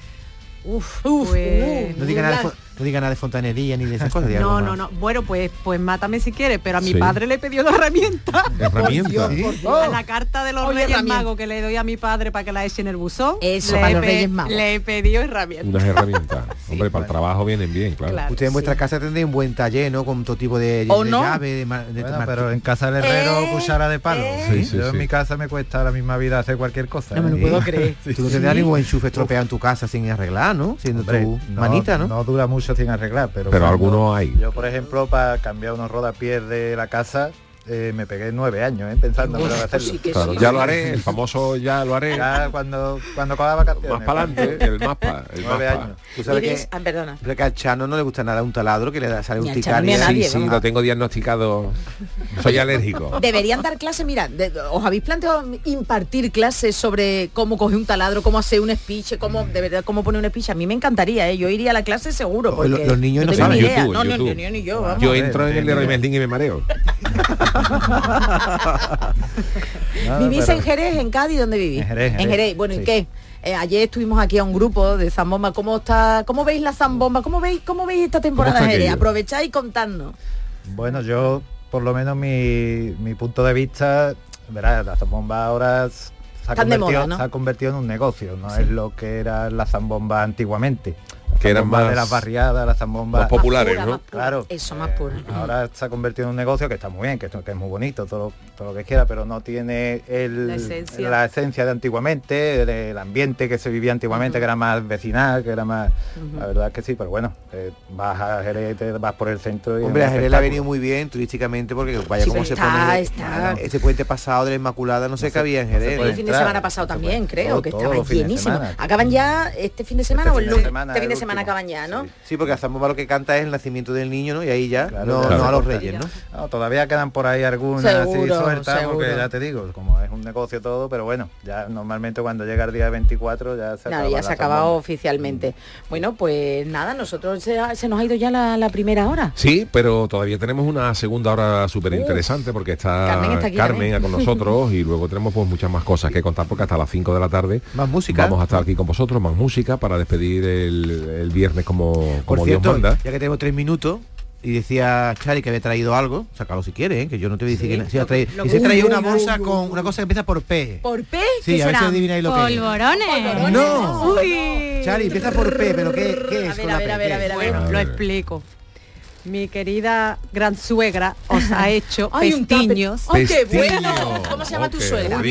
No diga nada de fontanería ni de esas cosas. No. Bueno, pues mátame si quieres, pero a mi padre le pidió la herramienta. ¿Herramienta? A la carta de los Reyes Magos que le doy a mi padre para que la eche en el buzón. Eso, para los Reyes Magos. Le he pedido herramientas. Unas herramientas. Hombre, para el trabajo vienen bien, claro. Ustedes en vuestra casa tendréis un buen taller, ¿no? Con todo tipo de llave, pero en casa del herrero cuchara de palo. Yo en mi casa me cuesta la misma vida hacer cualquier cosa. No me lo puedo creer. Tú no tendrás ningún enchufe estropeado en tu casa sin arreglar, ¿no? Siendo tu manita, ¿no? No dura mucho sin arreglar, pero algunos hay. Yo, por ejemplo, para cambiar unos rodapiés de la casa, me pegué 9 años pensando en hacerlo. Claro, ya lo haré, el famoso ya lo haré. Ya cuando coja vacaciones. Más para adelante, el mapa. 9 años. Tú sabes que al Chano no le gusta nada un taladro que le sale urticaria. Sí, lo tengo diagnosticado. Soy alérgico. Deberían dar clases, mira, ¿os habéis planteado impartir clases sobre cómo coger un taladro, cómo hacer un speech, cómo poner un speech? A mí me encantaría, yo iría a la clase seguro. Porque los niños no saben. Ni yo. Vamos. Yo entro en el de Remendín y me mareo. ¿Vivís en Jerez, en Cádiz? ¿Dónde vivís? En Jerez. Bueno, ¿y qué? Ayer estuvimos aquí a un grupo de zambomba. ¿Cómo veis la zambomba? ¿Cómo veis esta temporada en Jerez? Aprovecháis y contadnos. Bueno, yo, por lo menos mi punto de vista, verás, la zambomba ahora se ha convertido en un negocio, no es lo que era la zambomba antiguamente. Que eran más de las barriadas, las zambombas más populares, ¿no? Claro. Eso, más puro. Ahora se ha convertido en un negocio que está muy bien, que es muy bonito, todo lo que quiera, pero no tiene la esencia de antiguamente, del ambiente que se vivía antiguamente, que era más vecinal, que era más... La verdad es que sí, pero bueno, vas a Jerez, vas por el centro y... Hombre, a Jerez le ha venido muy bien turísticamente porque vaya como se pone... Ese puente pasado de la Inmaculada, no sé qué había en Jerez. El fin de semana pasado también, creo, que estaba llenísimo. ¿Acaban ya este fin de semana o el lunes? Este fin de semana acaban ya, ¿no? Sí, porque a zambomba lo que canta es el nacimiento del niño, ¿no? Y ahí ya, no a los Reyes, ¿no? No, todavía quedan por ahí algunas así sueltas, porque ya te digo, como es un negocio todo, pero bueno, ya normalmente cuando llega el día 24 ya se acaba. Ya se ha acabado oficialmente. Bueno, pues nada, nosotros se nos ha ido ya la primera hora. Sí, pero todavía tenemos una segunda hora súper interesante porque está Carmen con nosotros y luego tenemos pues muchas más cosas que contar porque hasta las 5 de la tarde más música. Vamos a estar aquí con vosotros, más música para despedir el viernes como Por Dios cierto, manda. Ya que tenemos 3 minutos y decía Chari que había traído algo, sácalo si quieres, que yo no te voy a decir que se ha traído una bolsa con una cosa que empieza por P. ¿Por P? Sí, a ver si adivináis lo que es. Polvorones. No. Uy. Chari, empieza por P, pero ¿qué es? A ver. Bueno, lo explico. Mi querida gran suegra os ha hecho pestiños. ¡Ay, qué bueno! ¿Cómo se llama tu suegra?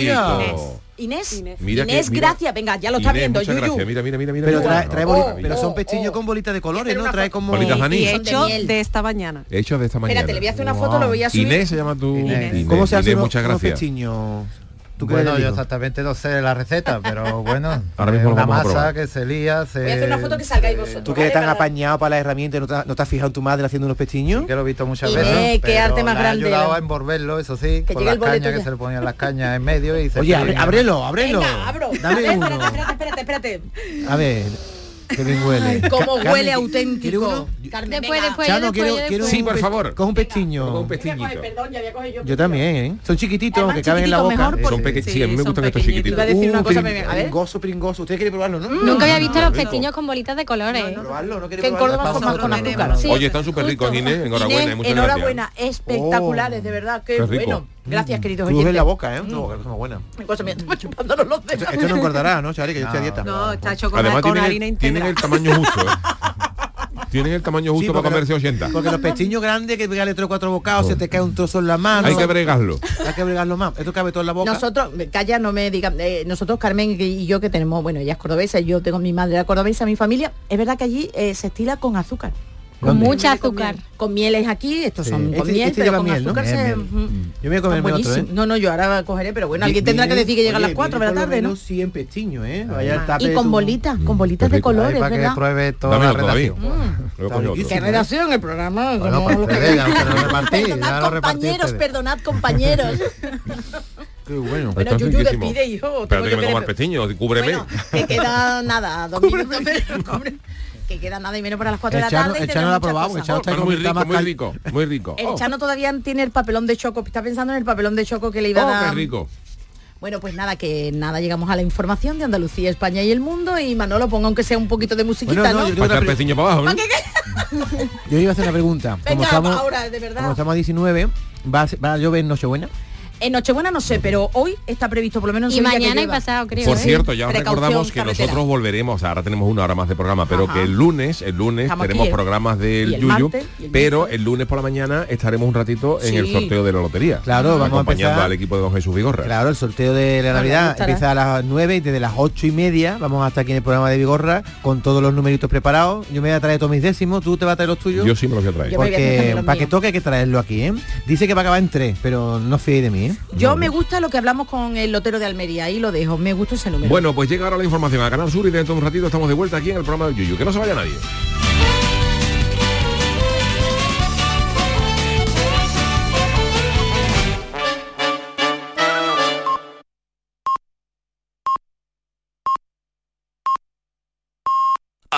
Inés. Inés, gracias. Venga, ya lo está viendo. Gracias. Mira. Pero pero son pestiños con bolitas de colores, ¿no? Trae como bolitas de anís. Y hecho de esta mañana. Espérate, le voy a hacer una foto, lo voy a subir. Inés se llama tu... Inés. ¿Cómo se hace muchas gracias. pestiños? Bueno, yo exactamente no sé la receta, pero bueno, ahora mismo una vamos a masa que se lía, Voy a hacer una foto que salgáis vosotros. ¿Tú que eres tan apañado para las herramientas, no te has fijado en tu madre haciendo unos pestiños? Sí, que lo he visto muchas veces. Qué arte más grande. He ayudado a envolverlo, eso sí, con las cañas que se le ponían las cañas en medio y se... Oye, ábrelo. Venga, abro. Dame uno. Espérate. A ver. Que bien huele. Cómo huele auténtico. Después, Chano, quiero sí, por favor. Coge un pestiño. Coge un pestiñito. Perdón, ya voy a coger yo. Yo también, ¿eh? Son chiquititos, que caben en la boca. Son pequeñitos. Sí, a mí me gustan estos chiquititos. Iba a decir una cosa, pringoso. Usted quiere probarlo, ¿no? Nunca había visto los pestiños con bolitas de colores. Probarlo, no quiere que en Córdoba son más con azúcar. Oye, están súper ricos, Inés. Enhorabuena, muchas gracias. Enhorabuena, espectaculares, de verdad. Qué bueno. Gracias, queridos oyentes. oyentes. En la boca, ¿eh? No, que son buenas. Estamos chupándonos los dedos. Esto no engordará, ¿no, Chari? Que yo estoy a dieta. No, está hecho con harina integral. Tienen el tamaño justo, Tienen el tamaño justo para comerse 80. Porque los pestiños grandes que pegarle 3 o 4 bocados, se te cae un trozo en la mano. Hay que bregarlo. Más. Esto cabe todo en la boca. Nosotros, calla, no me digan, nosotros, Carmen y yo, que tenemos, bueno, ella es cordobesa, yo tengo mi madre cordobesa, mi familia, es verdad que allí se estila con azúcar. Con mucha azúcar. Con mieles aquí, estos son con miel, pero con miel, azúcar ¿no? Yo me voy a comer otro, ¿eh? No, yo ahora cogeré, pero bueno, alguien tendrá que decir que llega a las 4 de la tarde, ¿no? Sí, en pestiño, ¿eh? Y con bolitas de colores, para ¿verdad? que pruebe toda la redacción. ¿Qué redacción? El programa. Compañeros, perdonad, compañeros. Qué bueno. Bueno, Yuyu, despide, hijo. Espérate que me coma el pestiño, cúbreme. Bueno, que queda nada, 2 minutos, que queda nada y menos para las 4 de la tarde. El Chano lo ha probado, el Chano está muy rico. El Chano todavía tiene el papelón de choco, está pensando en el papelón de choco que le iba a dar. Qué rico. Bueno, pues nada, llegamos a la información de Andalucía, España y el mundo, y Manolo ponga aunque sea un poquito de musiquita, ¿no? Para el pestiño para abajo, ¿no? Yo iba a hacer una pregunta. Venga, ahora, de verdad. Como estamos a 19, ¿va a llover en Nochebuena? En Nochebuena no sé, pero hoy está previsto por lo menos y mañana y pasado, creo. Por cierto, ya os recordamos que nosotros volveremos, ahora tenemos 1 hora más de programa, pero que el lunes tenemos programas del Yuyu, pero el lunes por la mañana estaremos un ratito en el sorteo de la lotería. Claro, vamos acompañando al equipo de don Jesús Vigorra. Claro, el sorteo de la Navidad empieza a las 9 y desde las 8:30 vamos a estar aquí en el programa de Vigorra con todos los numeritos preparados. Yo me voy a traer todos mis décimos, ¿tú te vas a traer los tuyos? Yo sí me los voy a traer. Porque para que toque hay que traerlo aquí, ¿eh? Dice que va a acabar en 3, pero no fíe de mí, ¿eh? Yo me gusta lo que hablamos con el lotero de Almería, ahí lo dejo, me gusta ese número. Bueno, pues llega ahora la información a Canal Sur y dentro de un ratito estamos de vuelta aquí en el programa del Yuyu. Que no se vaya nadie.